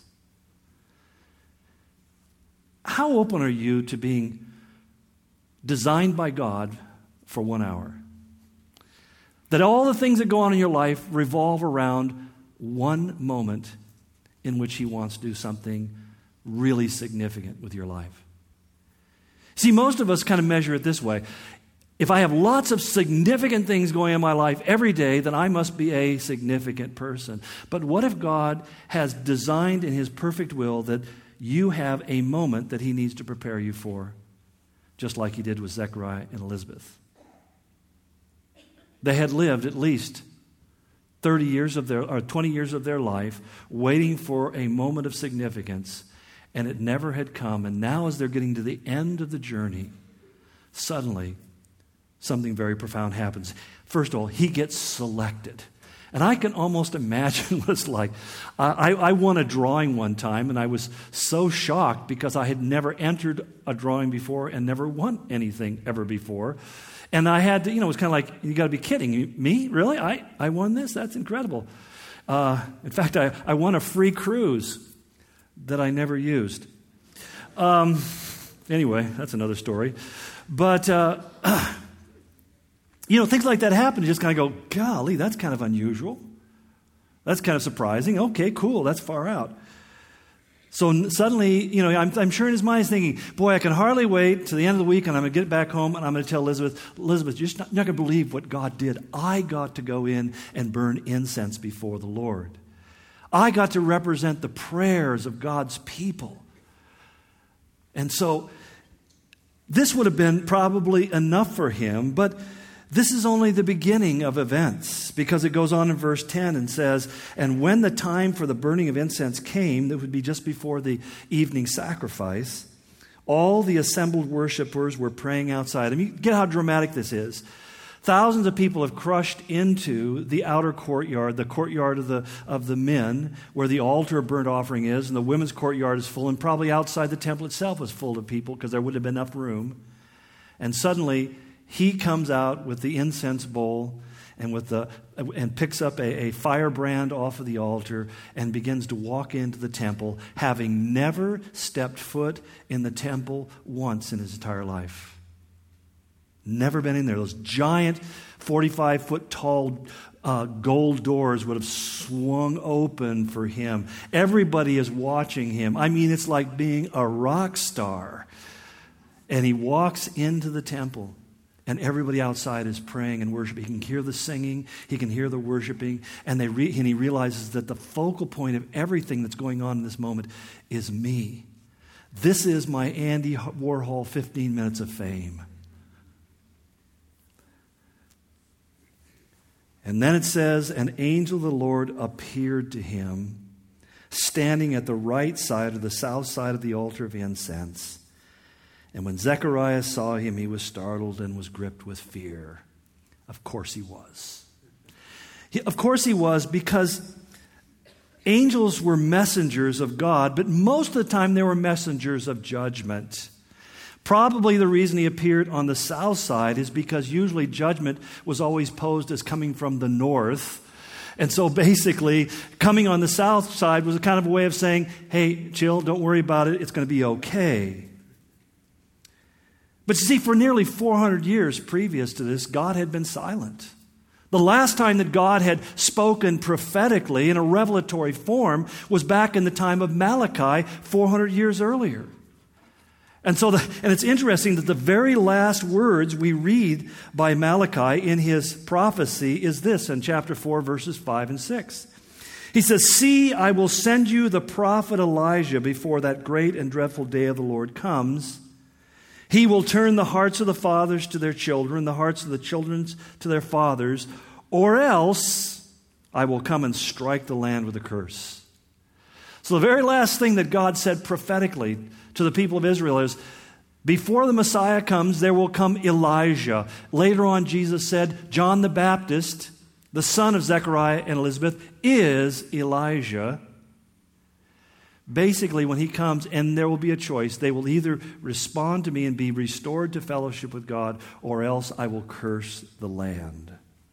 How open are you to being designed by God for one hour? That all the things that go on in your life revolve around one moment in which he wants to do something really significant with your life. See, most of us kind of measure it this way. If I have lots of significant things going on in my life every day, then I must be a significant person. But what if God has designed in his perfect will that you have a moment that he needs to prepare you for, just like he did with Zechariah and Elizabeth? They had lived at least thirty years of their, or twenty years of their life waiting for a moment of significance, and it never had come. And now as they're getting to the end of the journey, suddenly something very profound happens. First of all, he gets selected. And I can almost imagine what it's like. I, I won a drawing one time, and I was so shocked because I had never entered a drawing before and never won anything ever before. And I had to, you know, it was kind of like, you got to be kidding. Me? Really? I, I won this? That's incredible. Uh, in fact, I, I won a free cruise that I never used. Um, anyway, that's another story. But, uh, you know, things like that happen. You just kind of go, golly, that's kind of unusual. That's kind of surprising. Okay, cool. That's far out. So suddenly, you know, I'm, I'm sure in his mind he's thinking, boy, I can hardly wait to the end of the week and I'm going to get back home and I'm going to tell Elizabeth, Elizabeth, you're just not, not going to believe what God did. I got to go in and burn incense before the Lord. I got to represent the prayers of God's people. And so this would have been probably enough for him, but this is only the beginning of events, because it goes on in verse ten and says, and when the time for the burning of incense came, that would be just before the evening sacrifice, all the assembled worshipers were praying outside. I mean, get how dramatic this is. Thousands of people have crushed into the outer courtyard, the courtyard of the, of the men, where the altar of burnt offering is, and the women's courtyard is full, and probably outside the temple itself was full of people because there wouldn't have been enough room. And suddenly, he comes out with the incense bowl and with the and picks up a, a firebrand off of the altar and begins to walk into the temple, having never stepped foot in the temple once in his entire life. Never been in there. Those giant forty-five foot tall uh, gold doors would have swung open for him. Everybody is watching him. I mean, it's like being a rock star. And he walks into the temple. And everybody outside is praying and worshiping. He can hear the singing. He can hear the worshiping. And, they re- and he realizes that the focal point of everything that's going on in this moment is me. This is my Andy Warhol fifteen minutes of fame. And then it says, an angel of the Lord appeared to him, standing at the right side of the south side of the altar of incense. And when Zechariah saw him, he was startled and was gripped with fear. Of course he was. He, of course he was, because angels were messengers of God, but most of the time they were messengers of judgment. Probably the reason he appeared on the south side is because usually judgment was always posed as coming from the north. And so basically, coming on the south side was a kind of a way of saying, hey, chill, don't worry about it, it's going to be okay. But you see, for nearly four hundred years previous to this, God had been silent. The last time that God had spoken prophetically in a revelatory form was back in the time of Malachi, four hundred years earlier. And so, the, and it's interesting that the very last words we read by Malachi in his prophecy is this in chapter four, verses five and six. He says, "See, I will send you the prophet Elijah before that great and dreadful day of the Lord comes. He will turn the hearts of the fathers to their children, the hearts of the children to their fathers, or else I will come and strike the land with a curse." So the very last thing that God said prophetically to the people of Israel is, before the Messiah comes, there will come Elijah. Later on, Jesus said, John the Baptist, the son of Zechariah and Elizabeth, is Elijah. Basically, when he comes, and there will be a choice, they will either respond to me and be restored to fellowship with God, or else I will curse the land.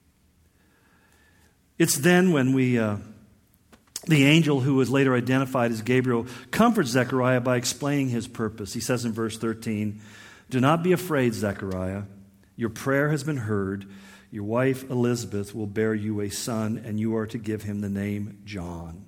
It's then when we... Uh, The angel, who was later identified as Gabriel, comforts Zechariah by explaining his purpose. He says in verse thirteen, "Do not be afraid, Zechariah. Your prayer has been heard. Your wife Elizabeth will bear you a son, and you are to give him the name John."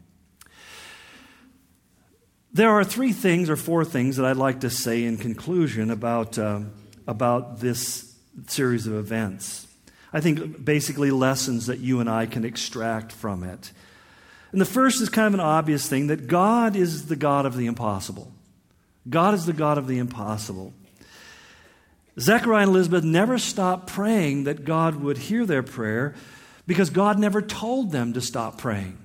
There are three things or four things that I'd like to say in conclusion about, uh, about this series of events. I think basically lessons that you and I can extract from it. And the first is kind of an obvious thing, that God is the God of the impossible. God is the God of the impossible. Zechariah and Elizabeth never stopped praying that God would hear their prayer because God never told them to stop praying.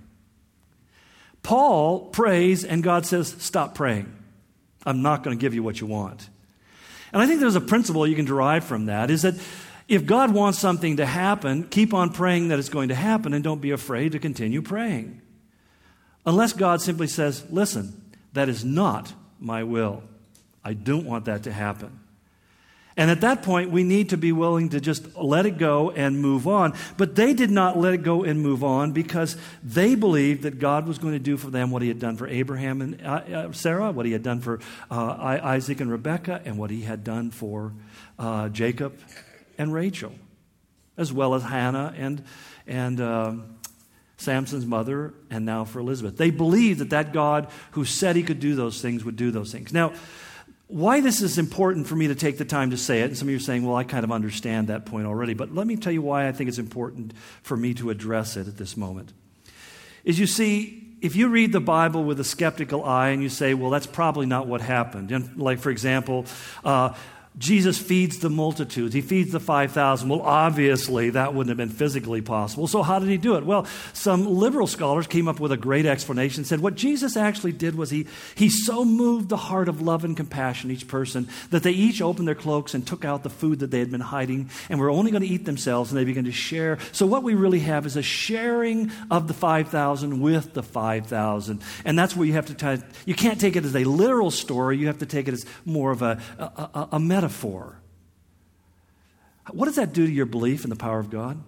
Paul prays and God says, stop praying. I'm not going to give you what you want. And I think there's a principle you can derive from that, is that if God wants something to happen, keep on praying that it's going to happen and don't be afraid to continue praying. Unless God simply says, listen, that is not my will. I don't want that to happen. And at that point, we need to be willing to just let it go and move on. But they did not let it go and move on because they believed that God was going to do for them what he had done for Abraham and uh, Sarah, what he had done for uh, Isaac and Rebekah, and what he had done for uh, Jacob and Rachel, as well as Hannah and and uh, Samson's mother, and now for Elizabeth. They believed that that God who said he could do those things would do those things. Now, why this is important for me to take the time to say it, and some of you are saying, well, I kind of understand that point already, but let me tell you why I think it's important for me to address it at this moment. Is you see, if you read the Bible with a skeptical eye and you say, well, that's probably not what happened. And like, for example, uh, Jesus feeds the multitudes. He feeds the five thousand. Well, obviously, that wouldn't have been physically possible. So how did he do it? Well, some liberal scholars came up with a great explanation and said what Jesus actually did was he, he so moved the heart of love and compassion in each person that they each opened their cloaks and took out the food that they had been hiding and were only going to eat themselves, and they began to share. So what we really have is a sharing of the five thousand with the five thousand. And that's where you have to t- you can't take it as a literal story. You have to take it as more of a, a, a, a metaphor. For. What does that do to your belief in the power of God?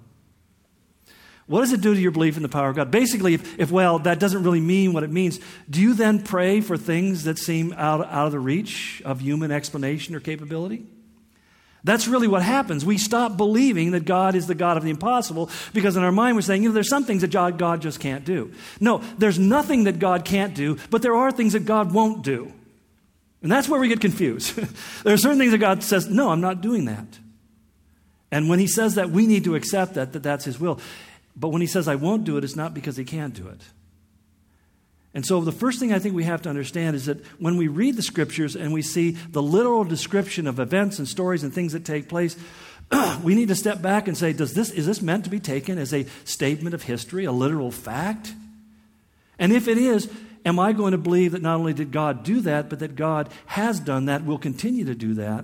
What does it do to your belief in the power of God? Basically, if, if well, that doesn't really mean what it means, do you then pray for things that seem out, out of the reach of human explanation or capability? That's really what happens. We stop believing that God is the God of the impossible because in our mind we're saying, you know, there's some things that God, God just can't do. No, there's nothing that God can't do, but there are things that God won't do. And that's where we get confused. There are certain things that God says, no, I'm not doing that. And when he says that, we need to accept that, that that's his will. But when he says, I won't do it, it's not because he can't do it. And so the first thing I think we have to understand is that when we read the scriptures and we see the literal description of events and stories and things that take place, we need to step back and say, Does this is this meant to be taken as a statement of history, a literal fact? And if it is, am I going to believe that not only did God do that, but that God has done that, will continue to do that?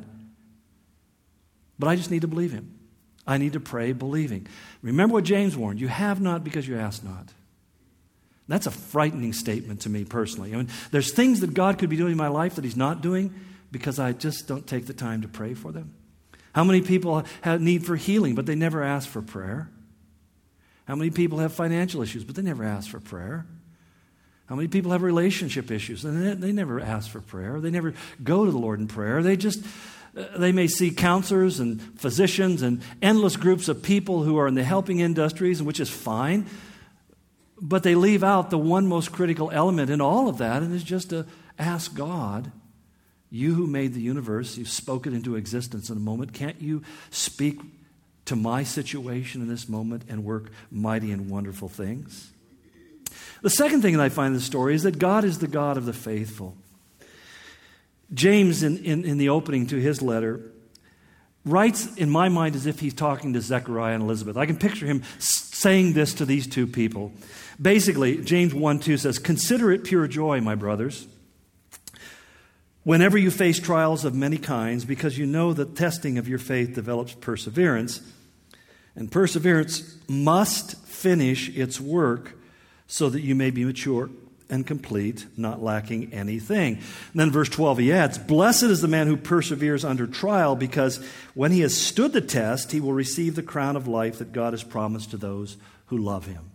But I just need to believe him. I need to pray believing. Remember what James warned, you have not because you ask not. That's a frightening statement to me personally. I mean, there's things that God could be doing in my life that he's not doing, because I just don't take the time to pray for them? How many people have need for healing, but they never ask for prayer? How many people have financial issues, but they never ask for prayer? How many people have relationship issues, and they, they never ask for prayer? They never go to the Lord in prayer. They just, uh, they may see counselors and physicians and endless groups of people who are in the helping industries, which is fine, but they leave out the one most critical element in all of that, and it's just to ask God, you who made the universe, you spoke it into existence in a moment, can't you speak to my situation in this moment and work mighty and wonderful things? The second thing that I find in the story is that God is the God of the faithful. James, in, in, in the opening to his letter, writes in my mind as if he's talking to Zechariah and Elizabeth. I can picture him saying this to these two people. Basically, James one two says, "Consider it pure joy, my brothers, whenever you face trials of many kinds, because you know that testing of your faith develops perseverance. And perseverance must finish its work so that you may be mature and complete, not lacking anything." And then verse twelve he adds, "Blessed is the man who perseveres under trial, because when he has stood the test, he will receive the crown of life that God has promised to those who love him."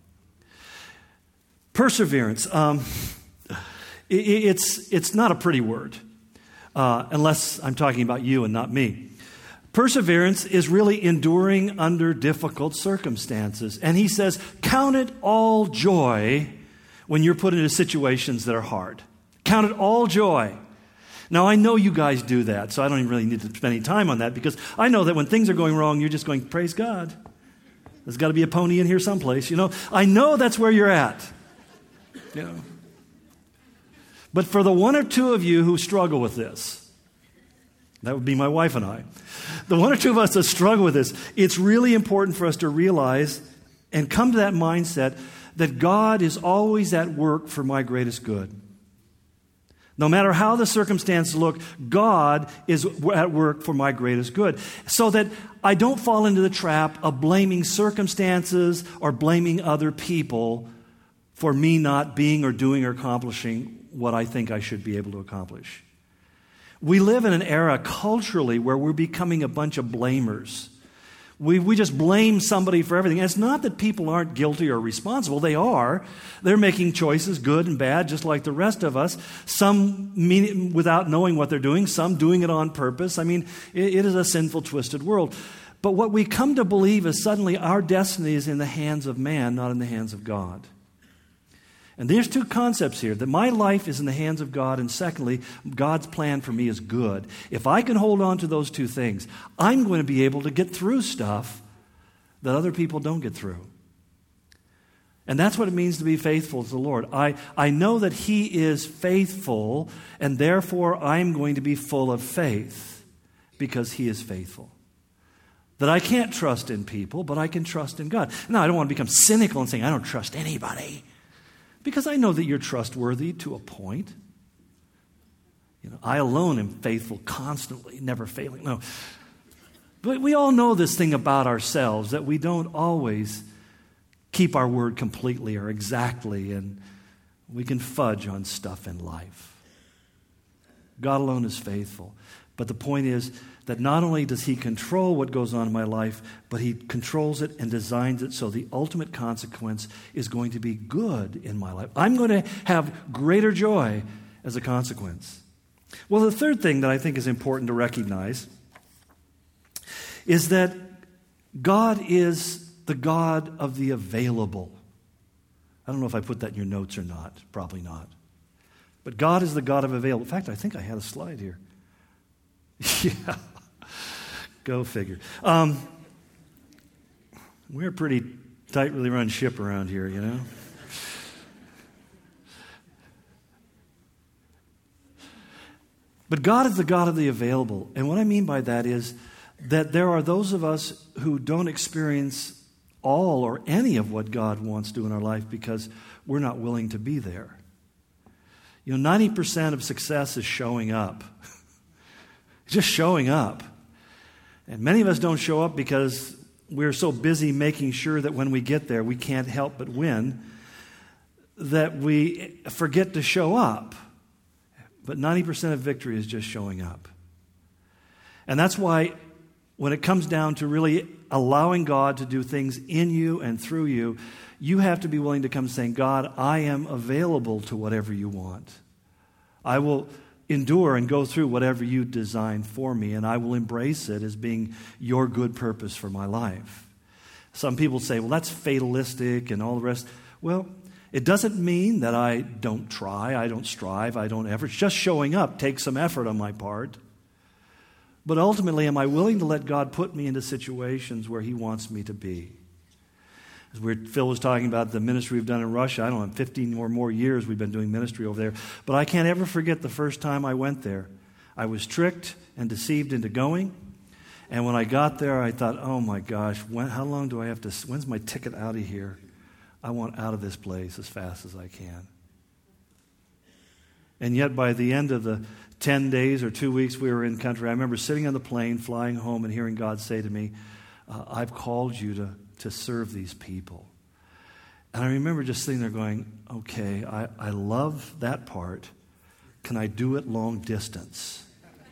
Perseverance. Um, it, it's, it's not a pretty word. Uh, unless I'm talking about you and not me. Perseverance is really enduring under difficult circumstances. And he says, count it all joy when you're put into situations that are hard. Count it all joy. Now, I know you guys do that, so I don't even really need to spend any time on that, because I know that when things are going wrong, you're just going, praise God. There's got to be a pony in here someplace. You know, I know that's where you're at. You know. But for the one or two of you who struggle with this, that would be my wife and I, the one or two of us that struggle with this, it's really important for us to realize and come to that mindset that God is always at work for my greatest good. No matter how the circumstances look, God is at work for my greatest good. So that I don't fall into the trap of blaming circumstances or blaming other people for me not being or doing or accomplishing what I think I should be able to accomplish. We live in an era culturally where we're becoming a bunch of blamers. We, we just blame somebody for everything. And it's not that people aren't guilty or responsible. They are. They're making choices, good and bad, just like the rest of us. Some mean, without knowing what they're doing, some doing it on purpose. I mean, it, it is a sinful, twisted world. But what we come to believe is suddenly our destiny is in the hands of man, not in the hands of God. And there's two concepts here, that my life is in the hands of God, and secondly, God's plan for me is good. If I can hold on to those two things, I'm going to be able to get through stuff that other people don't get through. And that's what it means to be faithful to the Lord. I, I know that He is faithful, and therefore I'm going to be full of faith because He is faithful. That I can't trust in people, but I can trust in God. Now, I don't want to become cynical and saying, I don't trust anybody. Because I know that you're trustworthy to a point. You know, I alone am faithful constantly, never failing. No. But we all know this thing about ourselves, that we don't always keep our word completely or exactly, and we can fudge on stuff in life. God alone is faithful. But the point is that not only does He control what goes on in my life, but He controls it and designs it so the ultimate consequence is going to be good in my life. I'm going to have greater joy as a consequence. Well, the third thing that I think is important to recognize is that God is the God of the available. I don't know if I put that in your notes or not. Probably not. But God is the God of available. In fact, I think I had a slide here. Yeah. Go figure. Um, we're a pretty tightly run ship around here, you know. But God is the God of the available. And what I mean by that is that there are those of us who don't experience all or any of what God wants to do in our life because we're not willing to be there. You know, ninety percent of success is showing up. Just showing up. And many of us don't show up because we're so busy making sure that when we get there, we can't help but win, that we forget to show up. But ninety percent of victory is just showing up. And that's why when it comes down to really allowing God to do things in you and through you, you have to be willing to come saying, God, I am available to whatever you want. I will endure and go through whatever you design for me, and I will embrace it as being your good purpose for my life. Some people say, well, that's fatalistic and all the rest. Well, it doesn't mean that I don't try, I don't strive, I don't effort. Just showing up takes some effort on my part. But ultimately, am I willing to let God put me into situations where he wants me to be? As we're, Phil was talking about the ministry we've done in Russia, I don't know, fifteen or more years we've been doing ministry over there. But I can't ever forget the first time I went there. I was tricked and deceived into going. And when I got there, I thought, oh my gosh, when, how long do I have to, when's my ticket out of here? I want out of this place as fast as I can. And yet by the end of the ten days or two weeks we were in country, I remember sitting on the plane, flying home, and hearing God say to me, uh, I've called you to, to serve these people. And I remember just sitting there going, okay, I, I love that part. Can I do it long distance?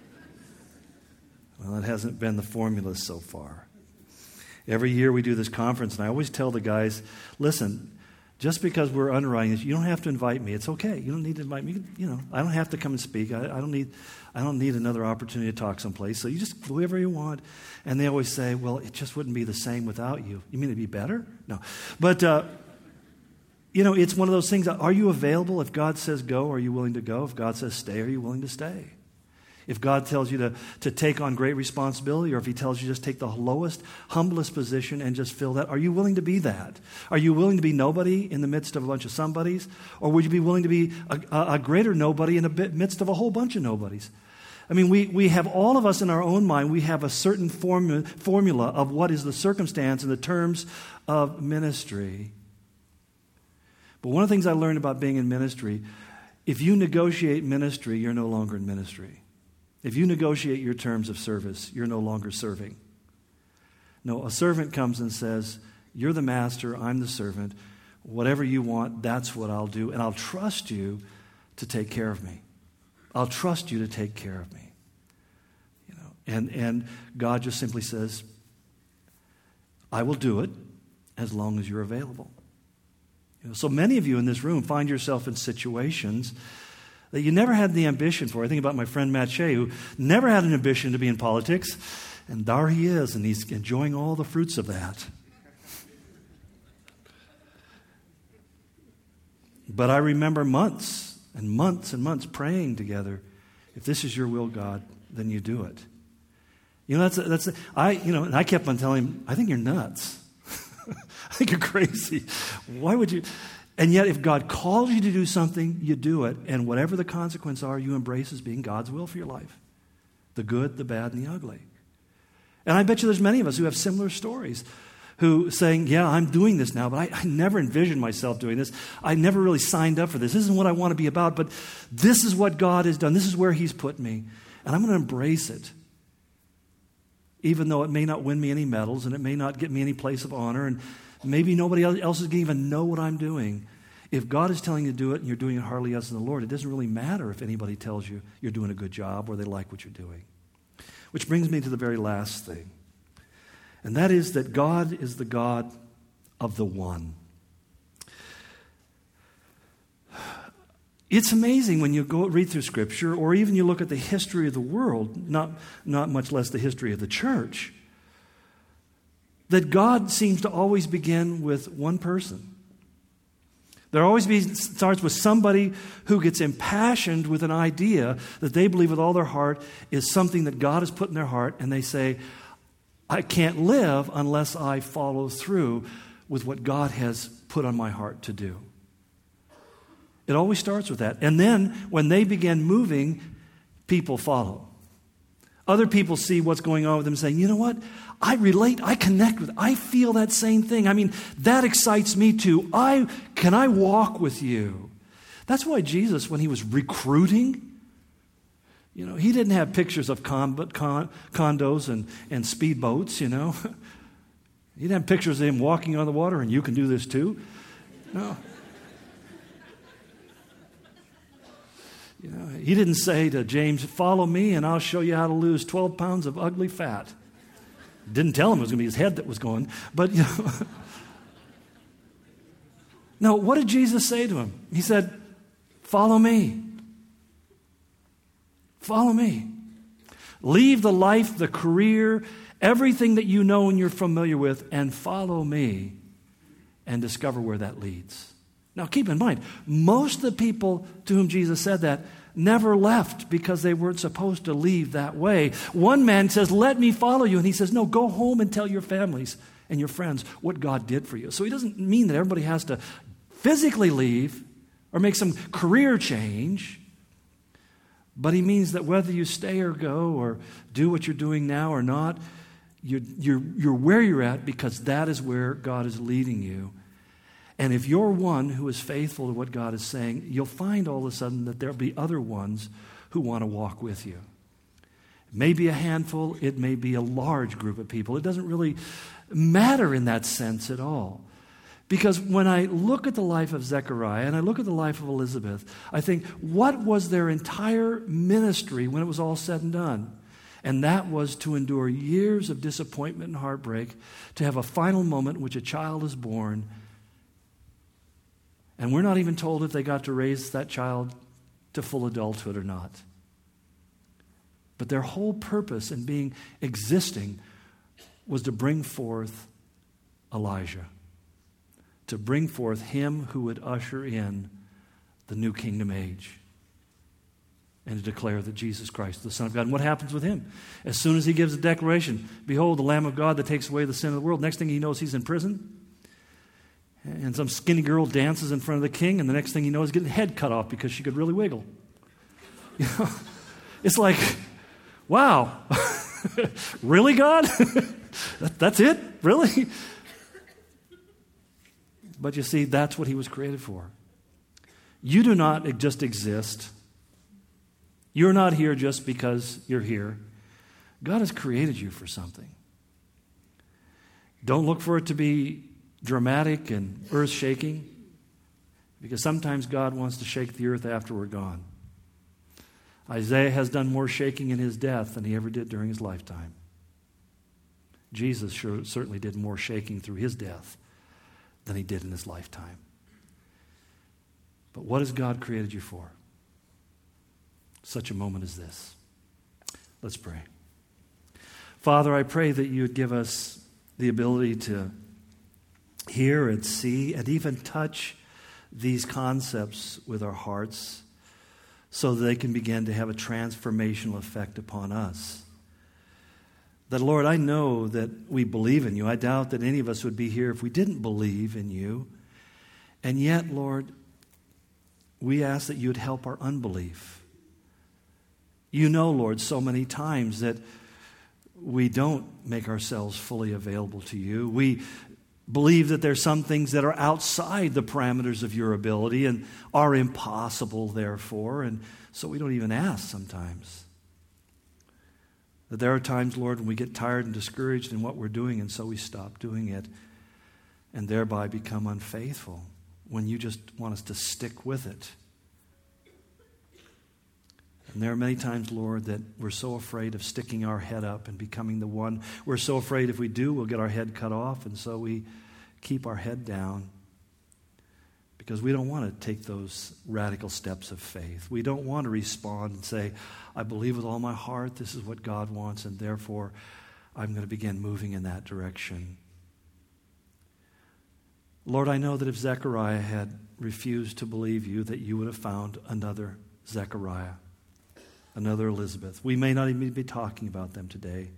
Well, it hasn't been the formula so far. Every year we do this conference, and I always tell the guys, listen, just because we're underwriting this, you don't have to invite me. It's okay. You don't need to invite me. You know, I don't have to come and speak. I, I don't need I don't need another opportunity to talk someplace. So you just do whatever you want. And they always say, well, it just wouldn't be the same without you. You mean it'd be better? No. But, uh, you know, it's one of those things. Are you available? If God says go, are you willing to go? If God says stay, are you willing to stay? If God tells you to, to take on great responsibility, or if he tells you just take the lowest, humblest position and just fill that, are you willing to be that? Are you willing to be nobody in the midst of a bunch of somebodies? Or would you be willing to be a, a greater nobody in the midst of a whole bunch of nobodies? I mean, we, we have all of us in our own mind, we have a certain formu- formula of what is the circumstance in the terms of ministry. But one of the things I learned about being in ministry, if you negotiate ministry, you're no longer in ministry. If you negotiate your terms of service, you're no longer serving. No, a servant comes and says, you're the master, I'm the servant. Whatever you want, that's what I'll do. And I'll trust you to take care of me. I'll trust you to take care of me. You know, and, and God just simply says, I will do it as long as you're available. You know, so many of you in this room find yourself in situations that you never had the ambition for. I think about my friend Matt Shea, who never had an ambition to be in politics, and there he is, and he's enjoying all the fruits of that. But I remember months and months and months praying together, if this is your will, God, then you do it. You know, that's, that's I, you know, and I kept on telling him, I think you're nuts. I think you're crazy. Why would you... And yet, if God calls you to do something, you do it. And whatever the consequences are, you embrace as being God's will for your life. The good, the bad, and the ugly. And I bet you there's many of us who have similar stories, who saying, yeah, I'm doing this now, but I, I never envisioned myself doing this. I never really signed up for this. This isn't what I want to be about, but this is what God has done. This is where he's put me. And I'm going to embrace it. Even though it may not win me any medals, and it may not get me any place of honor, and maybe nobody else is going to even know what I'm doing. If God is telling you to do it and you're doing it heartily as in the Lord, it doesn't really matter if anybody tells you you're doing a good job or they like what you're doing. Which brings me to the very last thing. And that is that God is the God of the one. It's amazing when you go read through Scripture, or even you look at the history of the world, not, not much less the history of the church, that God seems to always begin with one person. There always be, starts with somebody who gets impassioned with an idea that they believe with all their heart is something that God has put in their heart, and they say, I can't live unless I follow through with what God has put on my heart to do. It always starts with that. And then when they begin moving, people follow. Other people see what's going on with them saying, you know what? I relate, I connect with, I feel that same thing. I mean, that excites me too. I can I walk with you? That's why Jesus, when he was recruiting, you know, he didn't have pictures of con, con, condos and, and speedboats, you know. He didn't have pictures of him walking on the water, and you can do this too. No. You know, he didn't say to James, follow me and I'll show you how to lose twelve pounds of ugly fat. Didn't tell him it was going to be his head that was going. But, you know. No, what did Jesus say to him? He said, follow me. Follow me. Leave the life, the career, everything that you know and you're familiar with, and follow me and discover where that leads. Now, keep in mind, most of the people to whom Jesus said that never left because they weren't supposed to leave that way. One man says, let me follow you. And he says, no, go home and tell your families and your friends what God did for you. So he doesn't mean that everybody has to physically leave or make some career change. But he means that whether you stay or go or do what you're doing now or not, you're, you're, you're where you're at because that is where God is leading you. And if you're one who is faithful to what God is saying, you'll find all of a sudden that there'll be other ones who want to walk with you. It may be a handful, it may be a large group of people. It doesn't really matter in that sense at all. Because when I look at the life of Zechariah and I look at the life of Elizabeth, I think, what was their entire ministry when it was all said and done? And that was to endure years of disappointment and heartbreak, to have a final moment in which a child is born. And we're not even told if they got to raise that child to full adulthood or not. But their whole purpose in being existing was to bring forth Elijah, to bring forth him who would usher in the new kingdom age and to declare that Jesus Christ is the Son of God. And what happens with him? As soon as he gives the declaration, behold, the Lamb of God that takes away the sin of the world, next thing he knows, he's in prison. And some skinny girl dances in front of the king, and the next thing you know, he's getting head cut off because she could really wiggle. You know, it's like, wow, really, God? that, that's it? Really? But you see, that's what he was created for. You do not just exist. You're not here just because you're here. God has created you for something. Don't look for it to be dramatic and earth-shaking, because sometimes God wants to shake the earth after we're gone. Isaiah has done more shaking in his death than he ever did during his lifetime. Jesus sure, certainly did more shaking through his death than he did in his lifetime. But what has God created you for? Such a moment as this. Let's pray. Father, I pray that you would give us the ability to hear and see and even touch these concepts with our hearts so that they can begin to have a transformational effect upon us. That, Lord, I know that we believe in you. I doubt that any of us would be here if we didn't believe in you. And yet, Lord, we ask that you would help our unbelief. You know, Lord, so many times that we don't make ourselves fully available to you. We believe that there's some things that are outside the parameters of your ability and are impossible, therefore, and so we don't even ask sometimes. That there are times, Lord, when we get tired and discouraged in what we're doing, and so we stop doing it and thereby become unfaithful when you just want us to stick with it. And there are many times, Lord, that we're so afraid of sticking our head up and becoming the one. We're so afraid if we do, we'll get our head cut off, and so we keep our head down because we don't want to take those radical steps of faith. We don't want to respond and say, I believe with all my heart this is what God wants, and therefore I'm going to begin moving in that direction. Lord, I know that if Zechariah had refused to believe you, that you would have found another Zechariah, another Elizabeth. We may not even be talking about them today,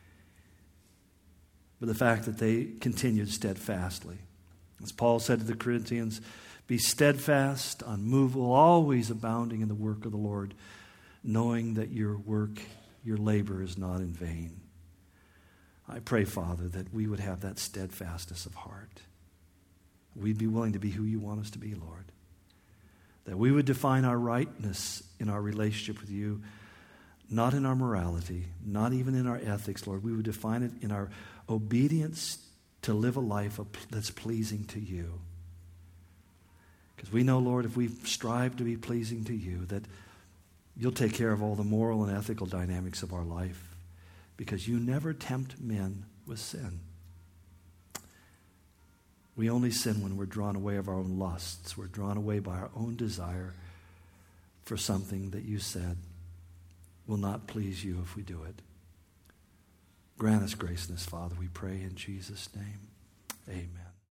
but the fact that they continued steadfastly. As Paul said to the Corinthians, be steadfast, unmovable, always abounding in the work of the Lord, knowing that your work, your labor is not in vain. I pray, Father, that we would have that steadfastness of heart. We'd be willing to be who you want us to be, Lord. That we would define our rightness in our relationship with you, not in our morality, not even in our ethics, Lord. We would define it in our obedience to live a life that's pleasing to you. Because we know, Lord, if we strive to be pleasing to you, that You'll take care of all the moral and ethical dynamics of our life because you never tempt men with sin. We only sin when we're drawn away of our own lusts. We're drawn away by our own desire for something that you said will not please you if we do it. Grant us grace in this, Father, we pray in Jesus' name. Amen.